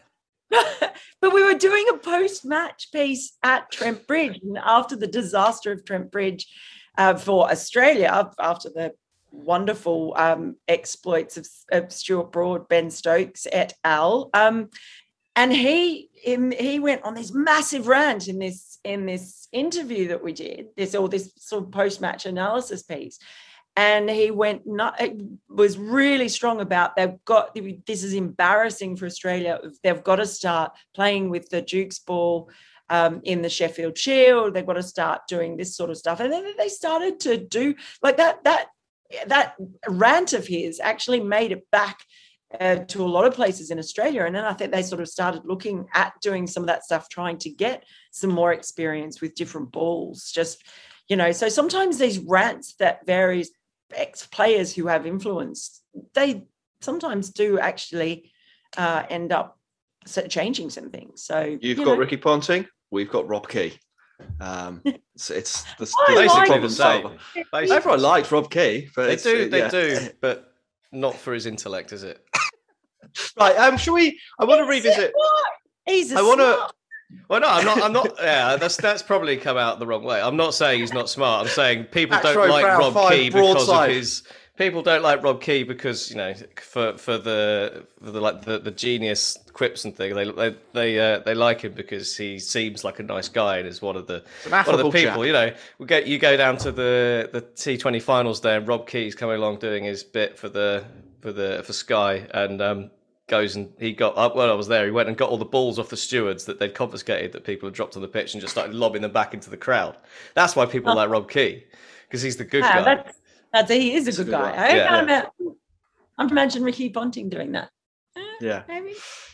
But we were doing a post-match piece at Trent Bridge, and after the disaster of Trent Bridge uh, for Australia, after the wonderful um, exploits of, of Stuart Broad, Ben Stokes et al. Um, and he him, he went on this massive rant in this in this interview that we did, this or this sort of post-match analysis piece. And he went not was really strong about they've got this is embarrassing for Australia. They've got to start playing with the Duke's ball um, in the Sheffield Shield. They've got to start doing this sort of stuff. And then they started to do like that. That that rant of his actually made it back uh, to a lot of places in Australia. And then I think they sort of started looking at doing some of that stuff, trying to get some more experience with different balls. Just you know, so sometimes these rants that varies. Ex-players who have influence, they sometimes do actually uh, end up changing some things. So You've you got know. Ricky Ponting, we've got Rob Key. Um, it's, it's the, I the Basically like problem the same. solver. Basically Everyone the same. liked Rob Key, but They it's, do, uh, they yeah. do, but not for his intellect, is it? Right, um, shall we? I want to He's revisit. smart. He's a I wanna- smart. Well, no, I'm not. I'm not. Yeah, that's that's probably come out the wrong way. I'm not saying he's not smart. I'm saying people Astro don't like Brown Rob five Key because broadside. of his. People don't like Rob Key because you know for for the for the like the, the genius quips and things. They they they uh, they like him because he seems like a nice guy and is one of the An one of the affable people. chap. You know, we get you go down to the the T twenty finals there, and Rob Key's coming along doing his bit for the for the for Sky and. um goes and he got up well I was there he went and got all the balls off the stewards that they'd confiscated that people had dropped on the pitch and just started lobbing them back into the crowd. That's why people Oh. like Rob Key, because he's the good Ah, guy. that's, that's he is a He's a good good guy. one. I Yeah. can't imagine, I imagine Ricky Ponting doing that. Eh, Yeah. maybe.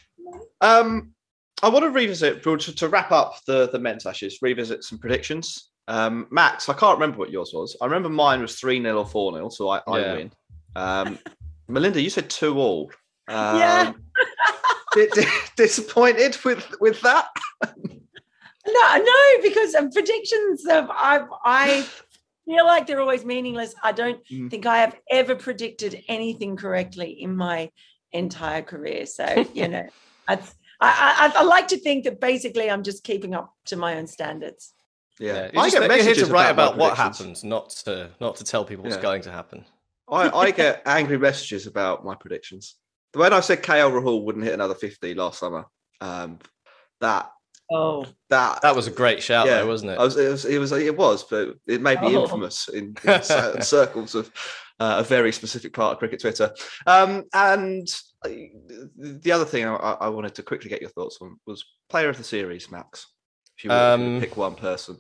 Um, I want to revisit to, to wrap up the the men's ashes. Revisit some predictions. Um, Max, I can't remember what yours was. I remember mine was three nil or four nil, so I, I Yeah. win. Um, Melinda, you said two all. Um, Yeah. di- di- disappointed with with that? No, no, because of predictions of I I feel like they're always meaningless. I don't Mm. think I have ever predicted anything correctly in my entire career. So you know, I, I I I like to think that basically I'm just keeping up to my own standards. Yeah, Yeah. You're, I just, get you're here messages to write about, about my what predictions. happens, not to not to tell people what's Yeah. going to happen. I, I get angry messages about my predictions. When I said K L Rahul wouldn't hit another fifty last summer, um, that Oh, that That was a great shout, yeah, though, wasn't it? I was, it was, it was, it was, but it made me Oh. infamous in, in certain circles of uh, a very specific part of cricket Twitter. Um, and uh, the other thing I, I wanted to quickly get your thoughts on was player of the series, Max. If you were Um, to pick one person,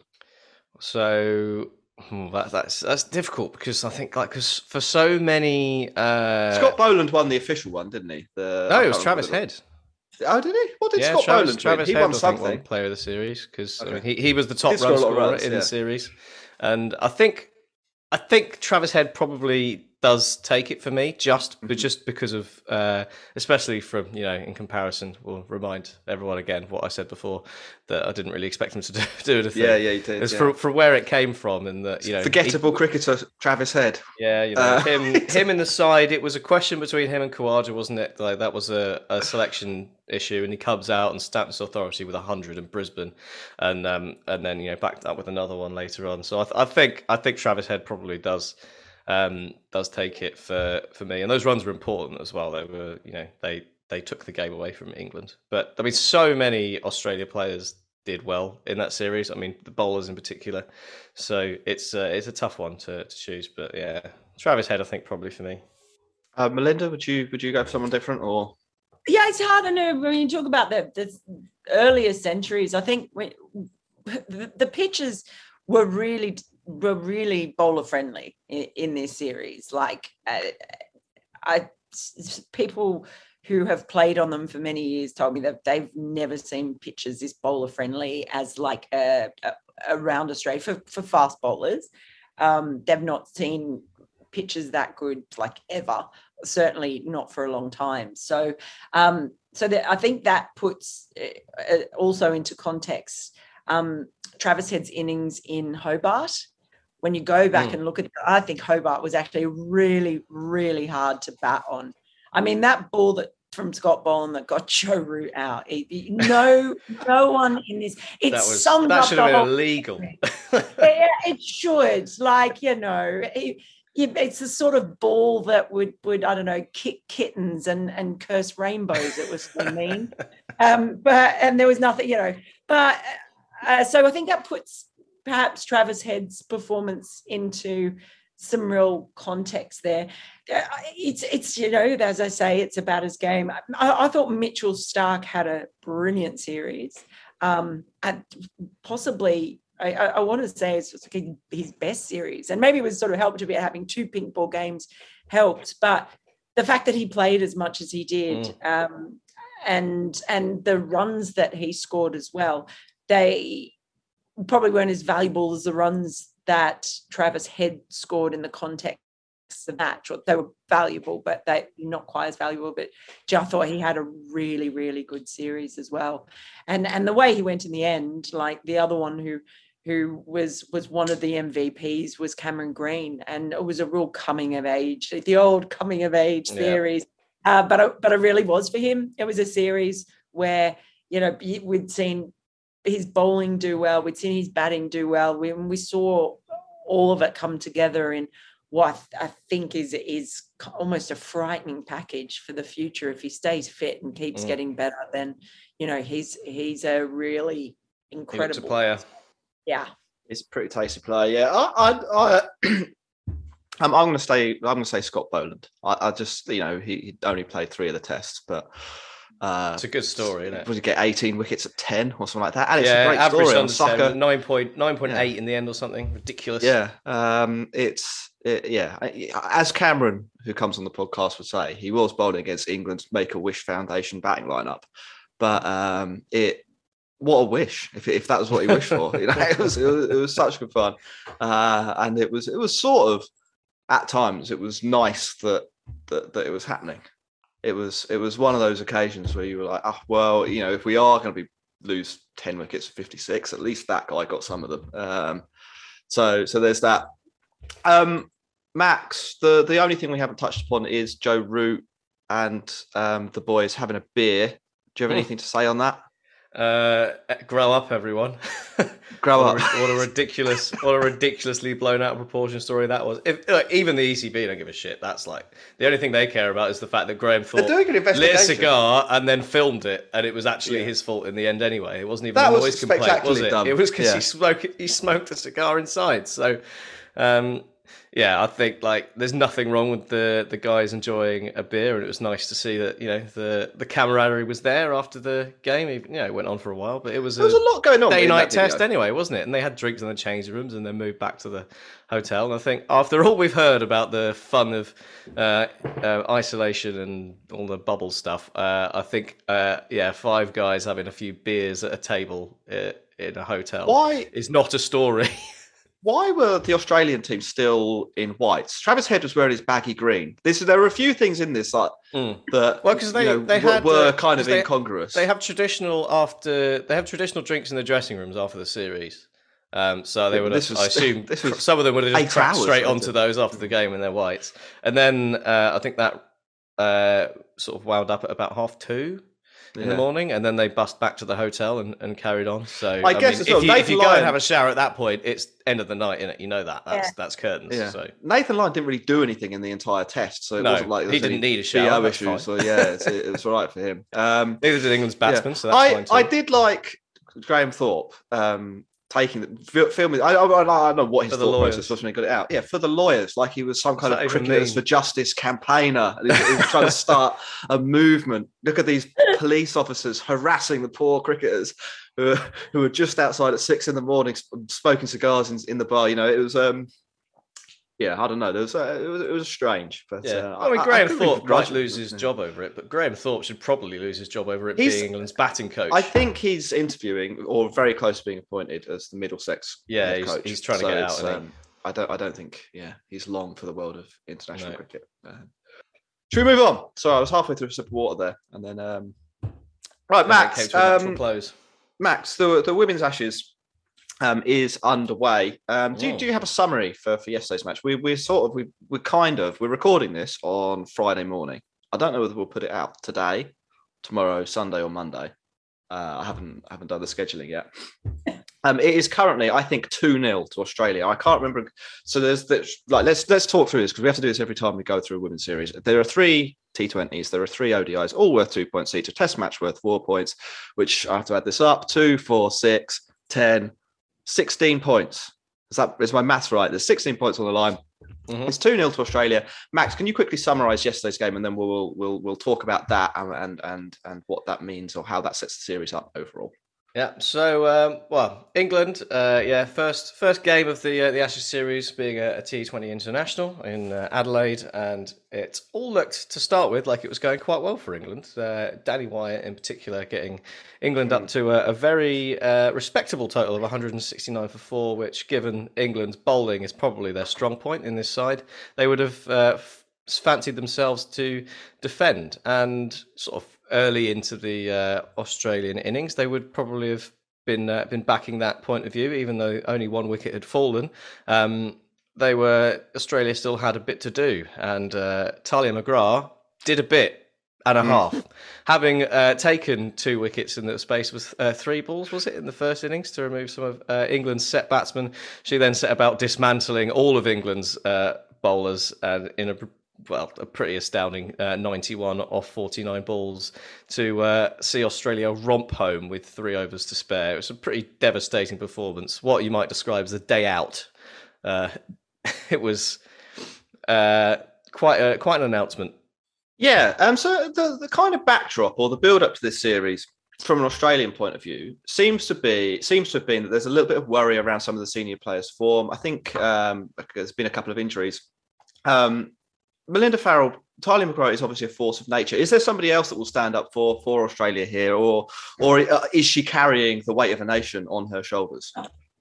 So hmm, that, that's that's difficult because I think like because for so many. Uh, Scott Boland won the official one, didn't he? The, no, I it was can't Travis remember Head. the- Oh, did he? What did Yeah, Scott Travis, Boland Travis win? He Head, won I think, something. won player of the series because Okay. he, he was the top Did score run a lot of scorer runs, in yeah. the series, and I think I think Travis Head probably does take it for me, just but Mhm. just because of, uh, especially from you know in comparison. We'll remind everyone again what I said before that I didn't really expect him to do, do anything. Yeah, yeah, he did. It's yeah. for, for where it came from, and that you know, Forgettable he- cricketer Travis Head. yeah, you know, Uh, him him in the side. It was a question between him and Khawaja, wasn't it? Like that was a, a selection issue, and he comes out and stamps authority with a hundred in Brisbane, and um and then you know backed up with another one later on. So I, th- I think I think Travis Head probably does um does take it for for me, and those runs were important as well. They were you know they they took the game away from England, but I mean so many Australia players did well in that series. I mean the bowlers in particular. So it's uh, it's a tough one to, to choose, but yeah, Travis Head I think probably for me. Uh, Melinda, would you would you go for someone different or? yeah, it's hard. I know when you talk about the, the earlier centuries. I think when, the, the pitches were really were really bowler friendly in, in this series. Like uh, I people who have played on them for many years told me that they've never seen pitches this bowler friendly as like a, a, a rounder straight for, for fast bowlers. Um, they've not seen pitches that good like ever, certainly not for a long time. So, um, so that I think that puts uh, also into context um, Travis Head's innings in Hobart. When you go back mm. and look at it, I think Hobart was actually really, really hard to bat on. I mean, that ball that from Scott Boland that got Joe Root out. He, he, no, no one in this. It that was, summed that up should have the been whole illegal. yeah, it should. Like, you know, it, it's the sort of ball that would would I don't know kick kittens and and curse rainbows. It was so mean. Um, but and there was nothing, you know. But uh, so I think that puts perhaps Travis Head's performance into some real context there. It's, it's you know, as I say, it's about his game. I, I thought Mitchell Starc had a brilliant series. Um, and possibly, I, I want to say it's his best series. And maybe it was sort of helped a bit having two pink ball games helped. But the fact that he played as much as he did mm. um, and, and the runs that he scored as well, they probably weren't as valuable as the runs that Travis Head scored in the context of the match. They were valuable, but they not quite as valuable. But I thought he had a really, really good series as well. And and the way he went in the end, like the other one who who was was one of the M V Ps was Cameron Green, and it was a real coming of age, the old coming of age yeah. series. Uh, but it, but it really was for him. It was a series where, you know, we'd seen his bowling do well. We'd seen his batting do well. We, we saw all of it come together in what I think is, is almost a frightening package for the future. If he stays fit and keeps mm. getting better, then, you know, he's he's a really incredible player. Yeah. He's a pretty tasty player. Yeah. I, I, I I'm, I'm going to stay, I'm going to say Scott Boland. I, I just, you know, he, he only played three of the tests, but Uh, it's a good story, isn't it? Was he get eighteen wickets at ten or something like that? And it's yeah, a great average story on under soccer. ten, nine point nine point eight yeah. in the end or something ridiculous. Yeah, um, it's it, yeah. As Cameron, who comes on the podcast, would say, he was bowling against England's Make a Wish Foundation batting lineup, but um, it what a wish if if that was what he wished for. You know, it was it was, it was such good fun, uh, and it was it was sort of at times it was nice that that, that it was happening. It was it was one of those occasions where you were like, oh, well, you know, if we are going to be lose ten wickets, fifty-six, at least that guy got some of them. Um, so so there's that. Um, Max, the the only thing we haven't touched upon is Joe Root and um, the boys having a beer. Do you have anything to say on that? Uh, grow up, everyone. Grow what up. A, what a ridiculous, what a ridiculously blown out of proportion story that was. If, like, even the E C B don't give a shit. That's like the only thing they care about is the fact that Graham Thorpe They're doing an investigation. lit a cigar and then filmed it, and it was actually yeah. his fault in the end anyway. It wasn't even that a was noise complaint, was it? Dumb. It was because yeah. he smoked he smoked a cigar inside. So, um, yeah, I think like there's nothing wrong with the the guys enjoying a beer, and it was nice to see that, you know, the the camaraderie was there after the game. Even, you know, it went on for a while, but it was there was a, a lot going on. Day night test video. Anyway, wasn't it? And they had drinks in the changing rooms, and then moved back to the hotel. And I think after all we've heard about the fun of uh, uh, isolation and all the bubble stuff, uh, I think uh, yeah, five guys having a few beers at a table uh, in a hotel Why? is not a story. Why were the Australian team still in whites? Travis Head was wearing his baggy green. This, there were a few things in this like, mm. that well, because they, you know, they had, were uh, kind of they, incongruous. They have traditional after they have traditional drinks in the dressing rooms after the series. Um, so they yeah, would have, was, I assume this was some of them would have just cracked straight onto it? those after the game in their whites. And then uh, I think that uh, sort of wound up at about half two. In yeah. the morning, and then they bust back to the hotel and, and carried on. So I, I guess mean, as well, if you, if you go Lyon, and have a shower at that point, it's end of the night, innit? You know that. That's yeah. that's curtains. Yeah. So Nathan Lyon didn't really do anything in the entire test, so it no, wasn't like there was he didn't any need a shower. issues. So yeah, it's, it was all right for him. Um, Neither did England's batsmen, yeah. so that's I, fine too. I did like Graham Thorpe um, taking the filming. I, I, I don't know what his For the thought lawyers. process was when he got it out. Yeah, for the lawyers, like he was some kind What's of that even cricketers mean? for justice campaigner. And he, he was trying to start a movement. Look at these police officers harassing the poor cricketers who were, who were just outside at six in the morning, smoking cigars in, in the bar. You know, it was. Um, yeah, I don't know. There was, uh, it was it was strange, but Yeah, uh, I mean, I, Graham I couldn't really Thorpe might begrudge lose it, his yeah. job over it, but Graham Thorpe should probably lose his job over it He's- being England's batting coach. I think he's interviewing or very close to being appointed as the Middlesex Yeah, head he's- coach. he's trying to get out, it's, isn't he? Um, I don't. I don't think. Yeah, he's long for the world of international No. cricket. Uh, should we move on? Sorry, I was halfway through a sip of water there, and then um, right, And then it came Max. to a natural Um, close. Max, the the women's Ashes um, is underway. Um, do, Oh. do you have a summary for, for yesterday's match? We we're sort of we we're kind of we're recording this on Friday morning. I don't know whether we'll put it out today, tomorrow, Sunday, or Monday. Uh, I haven't haven't done the scheduling yet. Um, it is currently, I think, two nil to Australia. I can't remember. So there's, there's like let's let's talk through this because we have to do this every time we go through a women's series. There are three T twenties, there are three O D Is, all worth two points each. A Test match worth four points, which I have to add this up: two, four, six, ten, sixteen points. Is that is my maths right? There's sixteen points on the line. Mhm. It's two nil to Australia. Max, can you quickly summarise yesterday's game, and then we'll we'll we'll talk about that and and and and what that means or how that sets the series up overall. Yeah. So, um, well, England, uh, yeah, first first game of the uh, the Ashes series being a, a T twenty international in uh, Adelaide, and it all looked to start with like it was going quite well for England. Uh, Danny Wyatt, in particular, getting England up to a, a very uh, respectable total of one hundred sixty-nine for four, which, given England's bowling, is probably their strong point in this side. They would have uh, f- fancied themselves to defend, and sort of early into the uh, Australian innings, they would probably have been uh, been backing that point of view, even though only one wicket had fallen. Um, they were Australia still had a bit to do, and uh, Talia McGrath did a bit and a Mm. half, having uh, taken two wickets in the space with uh, three balls. Was it in the first innings to remove some of uh, England's set batsmen? She then set about dismantling all of England's uh, bowlers, and in a well, a pretty astounding uh, ninety-one off forty-nine balls to uh, see Australia romp home with three overs to spare. It was a pretty devastating performance. What you might describe as a day out. Uh, it was uh, quite a, quite an announcement. Yeah. Um. So the the kind of backdrop or the build up to this series, from an Australian point of view, seems to be seems to have been that there's a little bit of worry around some of the senior players' form. I think um, there's been a couple of injuries. Um. Melinda Farrell, Talia McGrath is obviously a force of nature. Is there somebody else that will stand up for for Australia here, or or is she carrying the weight of a nation on her shoulders?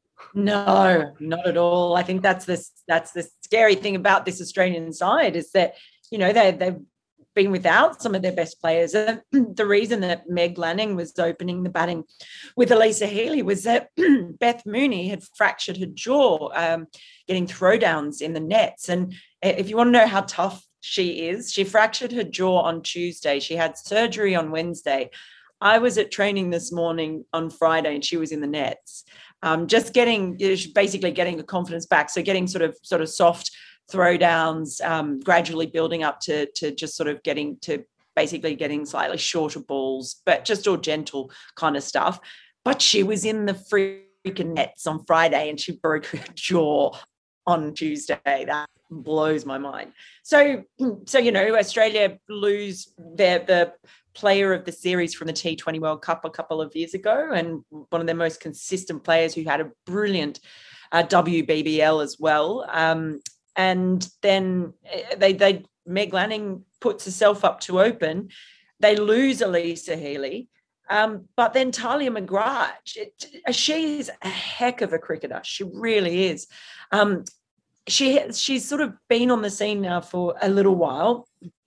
No, not at all. I think that's the that's the scary thing about this Australian side is that, you know, they they've been without some of their best players. And the reason that Meg Lanning was opening the batting with Elisa Healy was that Beth Mooney had fractured her jaw, um, getting throwdowns in the nets. And if you want to know how tough she is, she fractured her jaw on Tuesday. She had surgery on Wednesday. I was at training this morning on Friday and she was in the nets. Um, just getting, basically getting the confidence back. So getting sort of sort of soft throwdowns, um, gradually building up to, to just sort of getting to basically getting slightly shorter balls, but just all gentle kind of stuff. But she was in the freaking nets on Friday and she broke her jaw on Tuesday. That blows my mind. So, so you know, Australia lose their the player of the series from the T twenty World Cup a couple of years ago, and one of their most consistent players who had a brilliant uh, W B B L as well. Um, and then they they Meg Lanning puts herself up to open. They lose Elisa Healy. Um, but then Talia McGrath, she, she is a heck of a cricketer. She really is. Um, she she's sort of been on the scene now for a little while,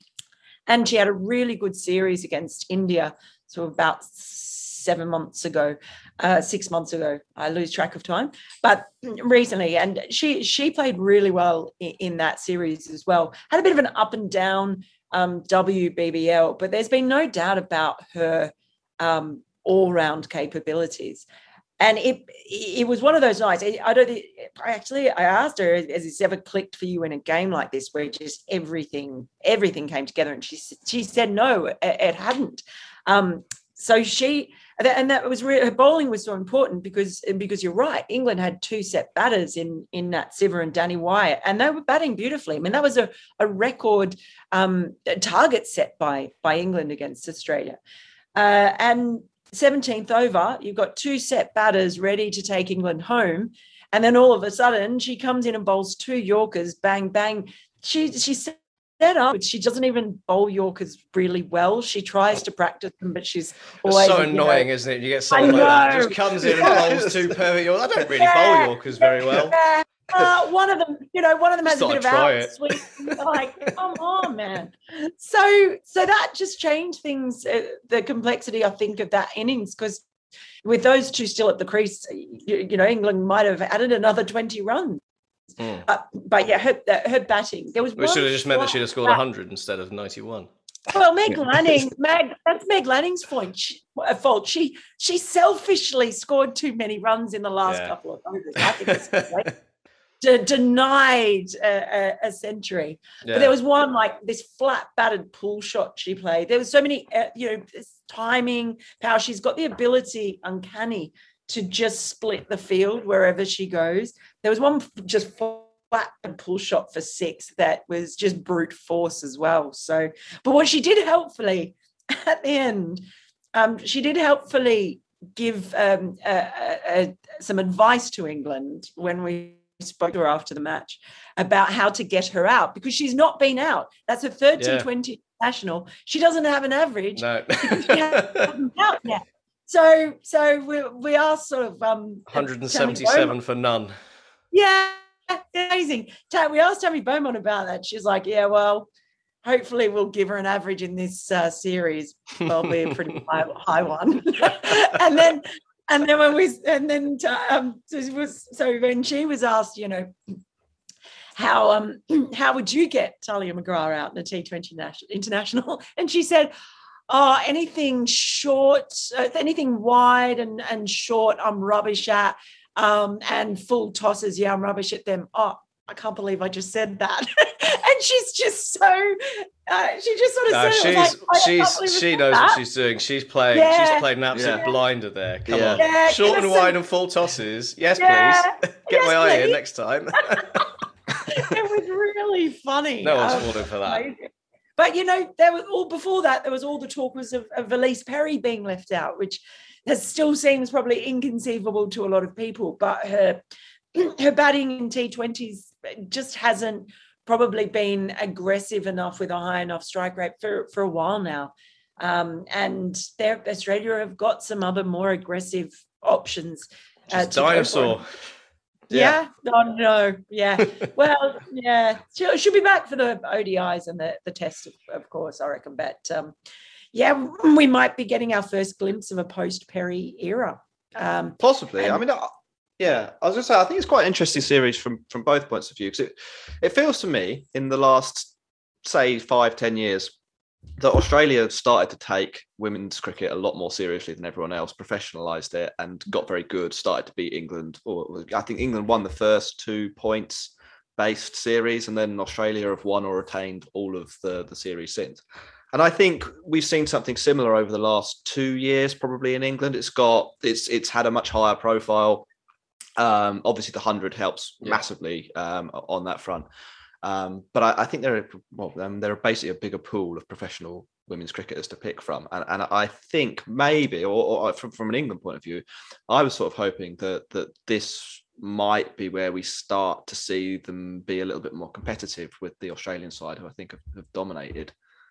and she had a really good series against India, so about seven months ago, uh, six months ago. I lose track of time, but recently, and she she played really well in, in that series as well. Had a bit of an up and down um, W B B L, but there's been no doubt about her um, all-round capabilities. And it it was one of those nights. I don't. I actually I asked her, "Has this ever clicked for you in a game like this, where just everything everything came together?" And she she said no, it, it hadn't. Um, so she and that was really, her bowling was so important because because you're right. England had two set batters in in Nat Siver and Danny Wyatt, and they were batting beautifully. I mean, that was a a record um, target set by by England against Australia, uh, and seventeenth over, you've got two set batters ready to take England home. And then all of a sudden she comes in and bowls two Yorkers, bang, bang. She, she set up, she doesn't even bowl Yorkers really well. She tries to practice them, but she's always... It's so annoying, know, isn't it? You get someone like that just comes in and bowls two perfect Yorkers. I don't really yeah. bowl Yorkers very well. Yeah. Uh, one of them, you know, one of them has just a bit of outsweep. Like, come on, man. So, so that just changed things, uh, the complexity, I think, of that innings, because with those two still at the crease, you, you know, England might have added another twenty runs. Mm. Uh, but yeah, her, her batting. There was. Which should have just meant that she'd have scored one hundred instead of ninety-one. Well, Meg Lanning, Meg, that's Meg Lanning's point, she, uh, fault. She she selfishly scored too many runs in the last yeah. couple of overs. I think it's great. De- denied a, a, a century. Yeah. But there was one like this flat batted pull shot she played. There was so many, uh, you know, this timing, power. She's got the ability, uncanny, to just split the field wherever she goes. There was one just flat and pull shot for six that was just brute force as well. So, but what she did helpfully at the end, um, she did helpfully give um, uh, uh, some advice to England when we spoke to her after the match about how to get her out, because she's not been out. That's her third yeah. T twenty national. She doesn't have an average. No. Because she hasn't out yet. So, so we we are sort of um one hundred seventy-seven for none. Yeah, amazing. We asked Tammy Beaumont about that. She's like, yeah, well, hopefully we'll give her an average in this uh, series. It'll be a pretty high, high one. and then. And then when we, and then um, so, it was, so when she was asked, you know, how um how would you get Talia McGrath out in a T twenty national, international? And she said, oh, anything short, uh, anything wide and, and short, I'm rubbish at, um, and full tosses, yeah, I'm rubbish at them. Oh, I can't believe I just said that. And she's just so, uh, she just sort of no, said, she's, like, she's, she knows that. What she's doing. She's playing, yeah. she's played an absolute yeah. blinder there. Come yeah. on. Yeah, short and wide and full tosses. Yes, yeah. please. Get yes, my eye please. in next time. It was really funny. No one's um, falling for that. Amazing. But, you know, there was all before that, there was all the talk was of, of Elise Perry being left out, which that still seems probably inconceivable to a lot of people. But her, her batting in T twenties just hasn't probably been aggressive enough with a high enough strike rate for, for a while now. Um, and Australia have got some other more aggressive options. Uh, dinosaur. Yeah. yeah. Oh, no. Yeah. Well, yeah. She'll, she'll be back for the O D Is and the, the test, of, of course, I reckon. But, um, yeah, we might be getting our first glimpse of a post-Perry era. Um, Possibly. And, I mean, I, yeah, I was going to say, I think it's quite an interesting series from, from both points of view, because it, it feels to me in the last, say, five, ten years, that Australia started to take women's cricket a lot more seriously than everyone else, professionalised it and got very good, started to beat England. Or I think England won the first two points-based series, and then Australia have won or retained all of the, the series since. And I think we've seen something similar over the last two years, probably in England. It's got it's it's had a much higher profile. Um, obviously, the hundred helps yeah. massively um, on that front. Um, but I, I think there are well, um, there are basically a bigger pool of professional women's cricketers to pick from, and, and I think maybe, or, or from from an England point of view, I was sort of hoping that that this might be where we start to see them be a little bit more competitive with the Australian side, who I think have, have dominated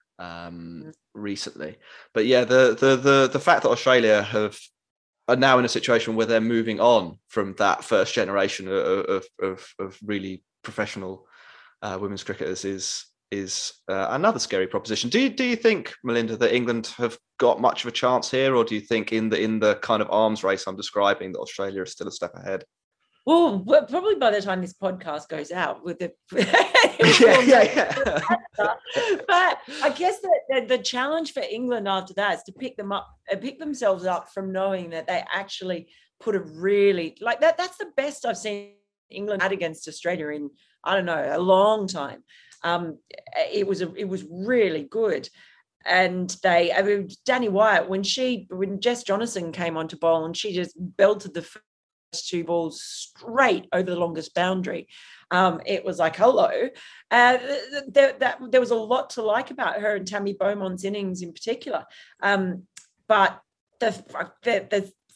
um recently. But yeah, the the the the fact that Australia have are now in a situation where they're moving on from that first generation of of, of really professional uh, women's cricketers is is uh, another scary proposition. Do you do you think, Melinda, that England have got much of a chance here, or do you think in the in the kind of arms race I'm describing that Australia is still a step ahead? Well, probably by the time this podcast goes out, with the yeah, yeah, yeah. But I guess that the, the challenge for England after that is to pick them up, uh, pick themselves up from knowing that they actually put a really like that. That's the best I've seen England had against Australia in I don't know a long time. Um, it was a, it was really good. And they, I mean, Danny Wyatt, when she, when Jess Jonathan came onto bowl and she just belted the two balls straight over the longest boundary. Um, it was like, hello. Uh, there, that, there was a lot to like about her and Tammy Beaumont's innings in particular. Um, but the, the, the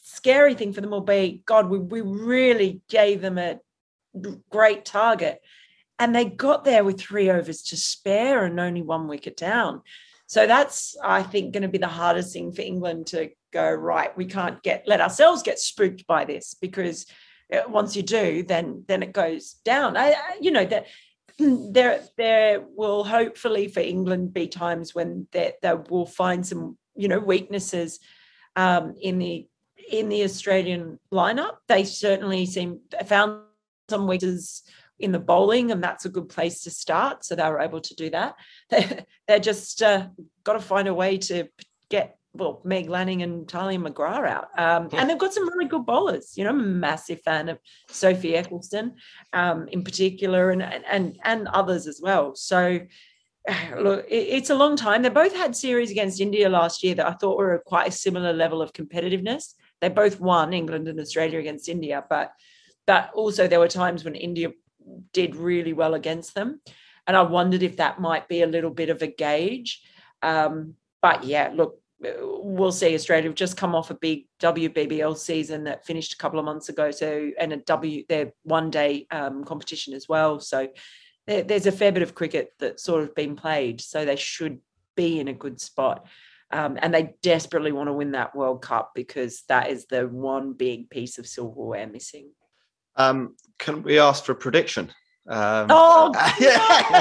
scary thing for them will be, God, we, we really gave them a great target. And they got there with three overs to spare and only one wicket down. So that's, I think, going to be the hardest thing for England to go, right, we can't get let ourselves get spooked by this, because once you do, then then it goes down. I, I, you know, that there there will hopefully for England be times when they, they will find some, you know, weaknesses um, in the in the Australian lineup. They certainly seem found some weaknesses in the bowling, and that's a good place to start. So they were able to do that. They, they're just uh, got to find a way to get, well, Meg Lanning and Talia McGrath out. Um, and they've got some really good bowlers. You know, I'm a massive fan of Sophie Eccleston um, in particular, and, and, and others as well. So, look, it, it's a long time. They both had series against India last year that I thought were quite a similar level of competitiveness. They both won, England and Australia, against India, but but also there were times when India did really well against them. And I wondered if that might be a little bit of a gauge. Um, but yeah, look, we'll see. Australia have just come off a big W B B L season that finished a couple of months ago. So, and a W, their one day um, competition as well. So there, there's a fair bit of cricket that's sort of been played. So they should be in a good spot. Um, and they desperately want to win that World Cup, because that is the one big piece of silverware missing. Um, can we ask for a prediction? Um, oh, yeah.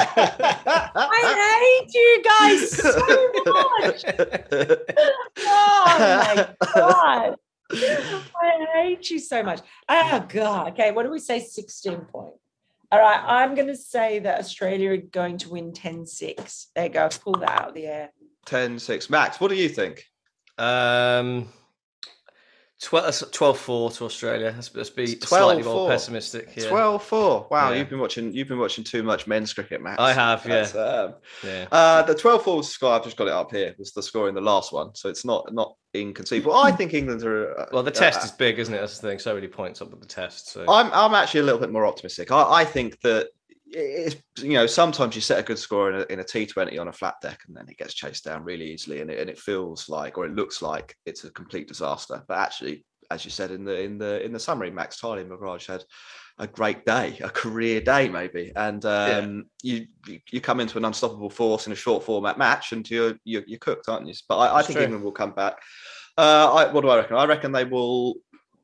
I hate you guys so much. Oh, my God. I hate you so much. Oh, God. Okay, what do we say? sixteen points. All right, I'm going to say that Australia are going to win ten six. There you go. Pull that out of the air. ten six. Max, what do you think? Um, twelve four to Australia. Let's, let's be slightly more pessimistic. Yeah. twelve four. Wow, yeah. you've been watching. You've been watching too much men's cricket, Max. I have. Yeah. Um, yeah. Uh, the twelve four score. I've just got it up here. Was the score in the last one, so it's not not inconceivable. I think England are. Uh, well, the test uh, is big, isn't it? That's the thing. So many points up with the test. So I'm I'm actually a little bit more optimistic. I, I think that. It's, you know, sometimes you set a good score in a, in a T twenty on a flat deck, and then it gets chased down really easily, and it, and it feels like, or it looks like, it's a complete disaster. But actually, as you said in the in the in the summary, Max Talia McGrath had a great day, a career day maybe, and um, yeah. you you come into an unstoppable force in a short format match, and you're you're, you're cooked, aren't you? But I, I think true. England will come back. Uh, I, what do I reckon? I reckon they will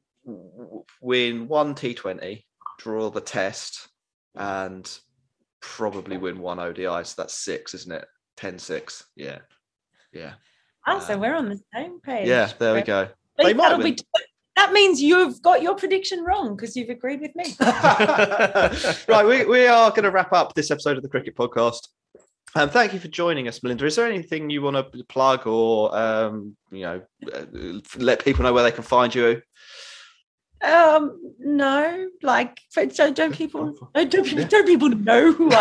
win one T twenty, draw the test, and probably win one O D I. So that's six, isn't it? ten six. Yeah. Yeah. Oh, so um, we're on the same page. Yeah, there we go. They might win. Be, that means you've got your prediction wrong, because you've agreed with me. Right, we, we are going to wrap up this episode of the Cricket Podcast. Um, thank you for joining us, Melinda. Is there anything you want to plug, or um, you know, let people know where they can find you? Um, no, like, don't, don't people, don't, don't, don't people know who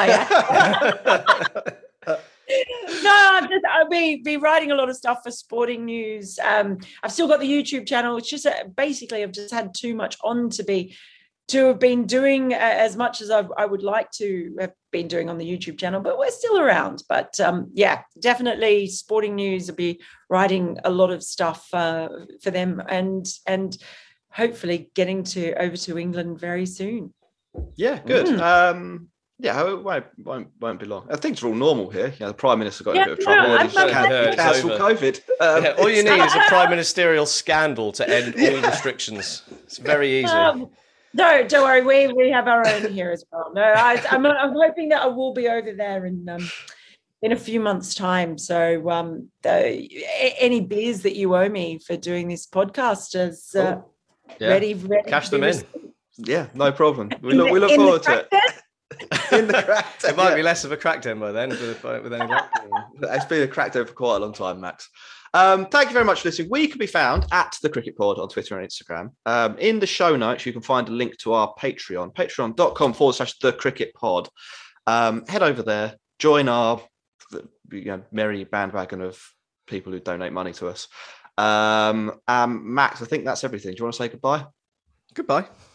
I am? No, I'm just, I'll be, be writing a lot of stuff for Sporting News. Um, I've still got the YouTube channel. It's just uh, basically I've just had too much on to be, to have been doing uh, as much as I've, I would like to have been doing on the YouTube channel, but we're still around. But um, yeah, definitely Sporting News. I'll be writing a lot of stuff uh, for them, and, and, hopefully getting to over to England very soon. Yeah, good. Mm. Um, yeah, it won't, won't won't be long. Things are all normal here. Yeah, the Prime Minister got yeah, in a bit of trouble. No, He's can, cancel COVID. Um, yeah, all you need is a prime ministerial scandal to end all yeah. restrictions. It's very easy. Um, no, don't worry. We we have our own here as well. No, I, I'm I'm hoping that I will be over there in um in a few months' time. So um, the, any beers that you owe me for doing this podcast is. Uh, cool. Yeah. Ready, ready. Cash them in. Yeah, no problem. We look, we look forward to it. In the crack It might yeah. be less of a crack den by then, with, with any luck. It's been a crack den for quite a long time, Max. Um, thank you very much for listening. We can be found at the Cricket Pod on Twitter and Instagram. Um, in the show notes, you can find a link to our Patreon, patreon.com forward slash the Cricket Pod. Um, head over there, join our you know, merry bandwagon of people who donate money to us. Um, um, Max, I think that's everything. Do you want to say goodbye? Goodbye.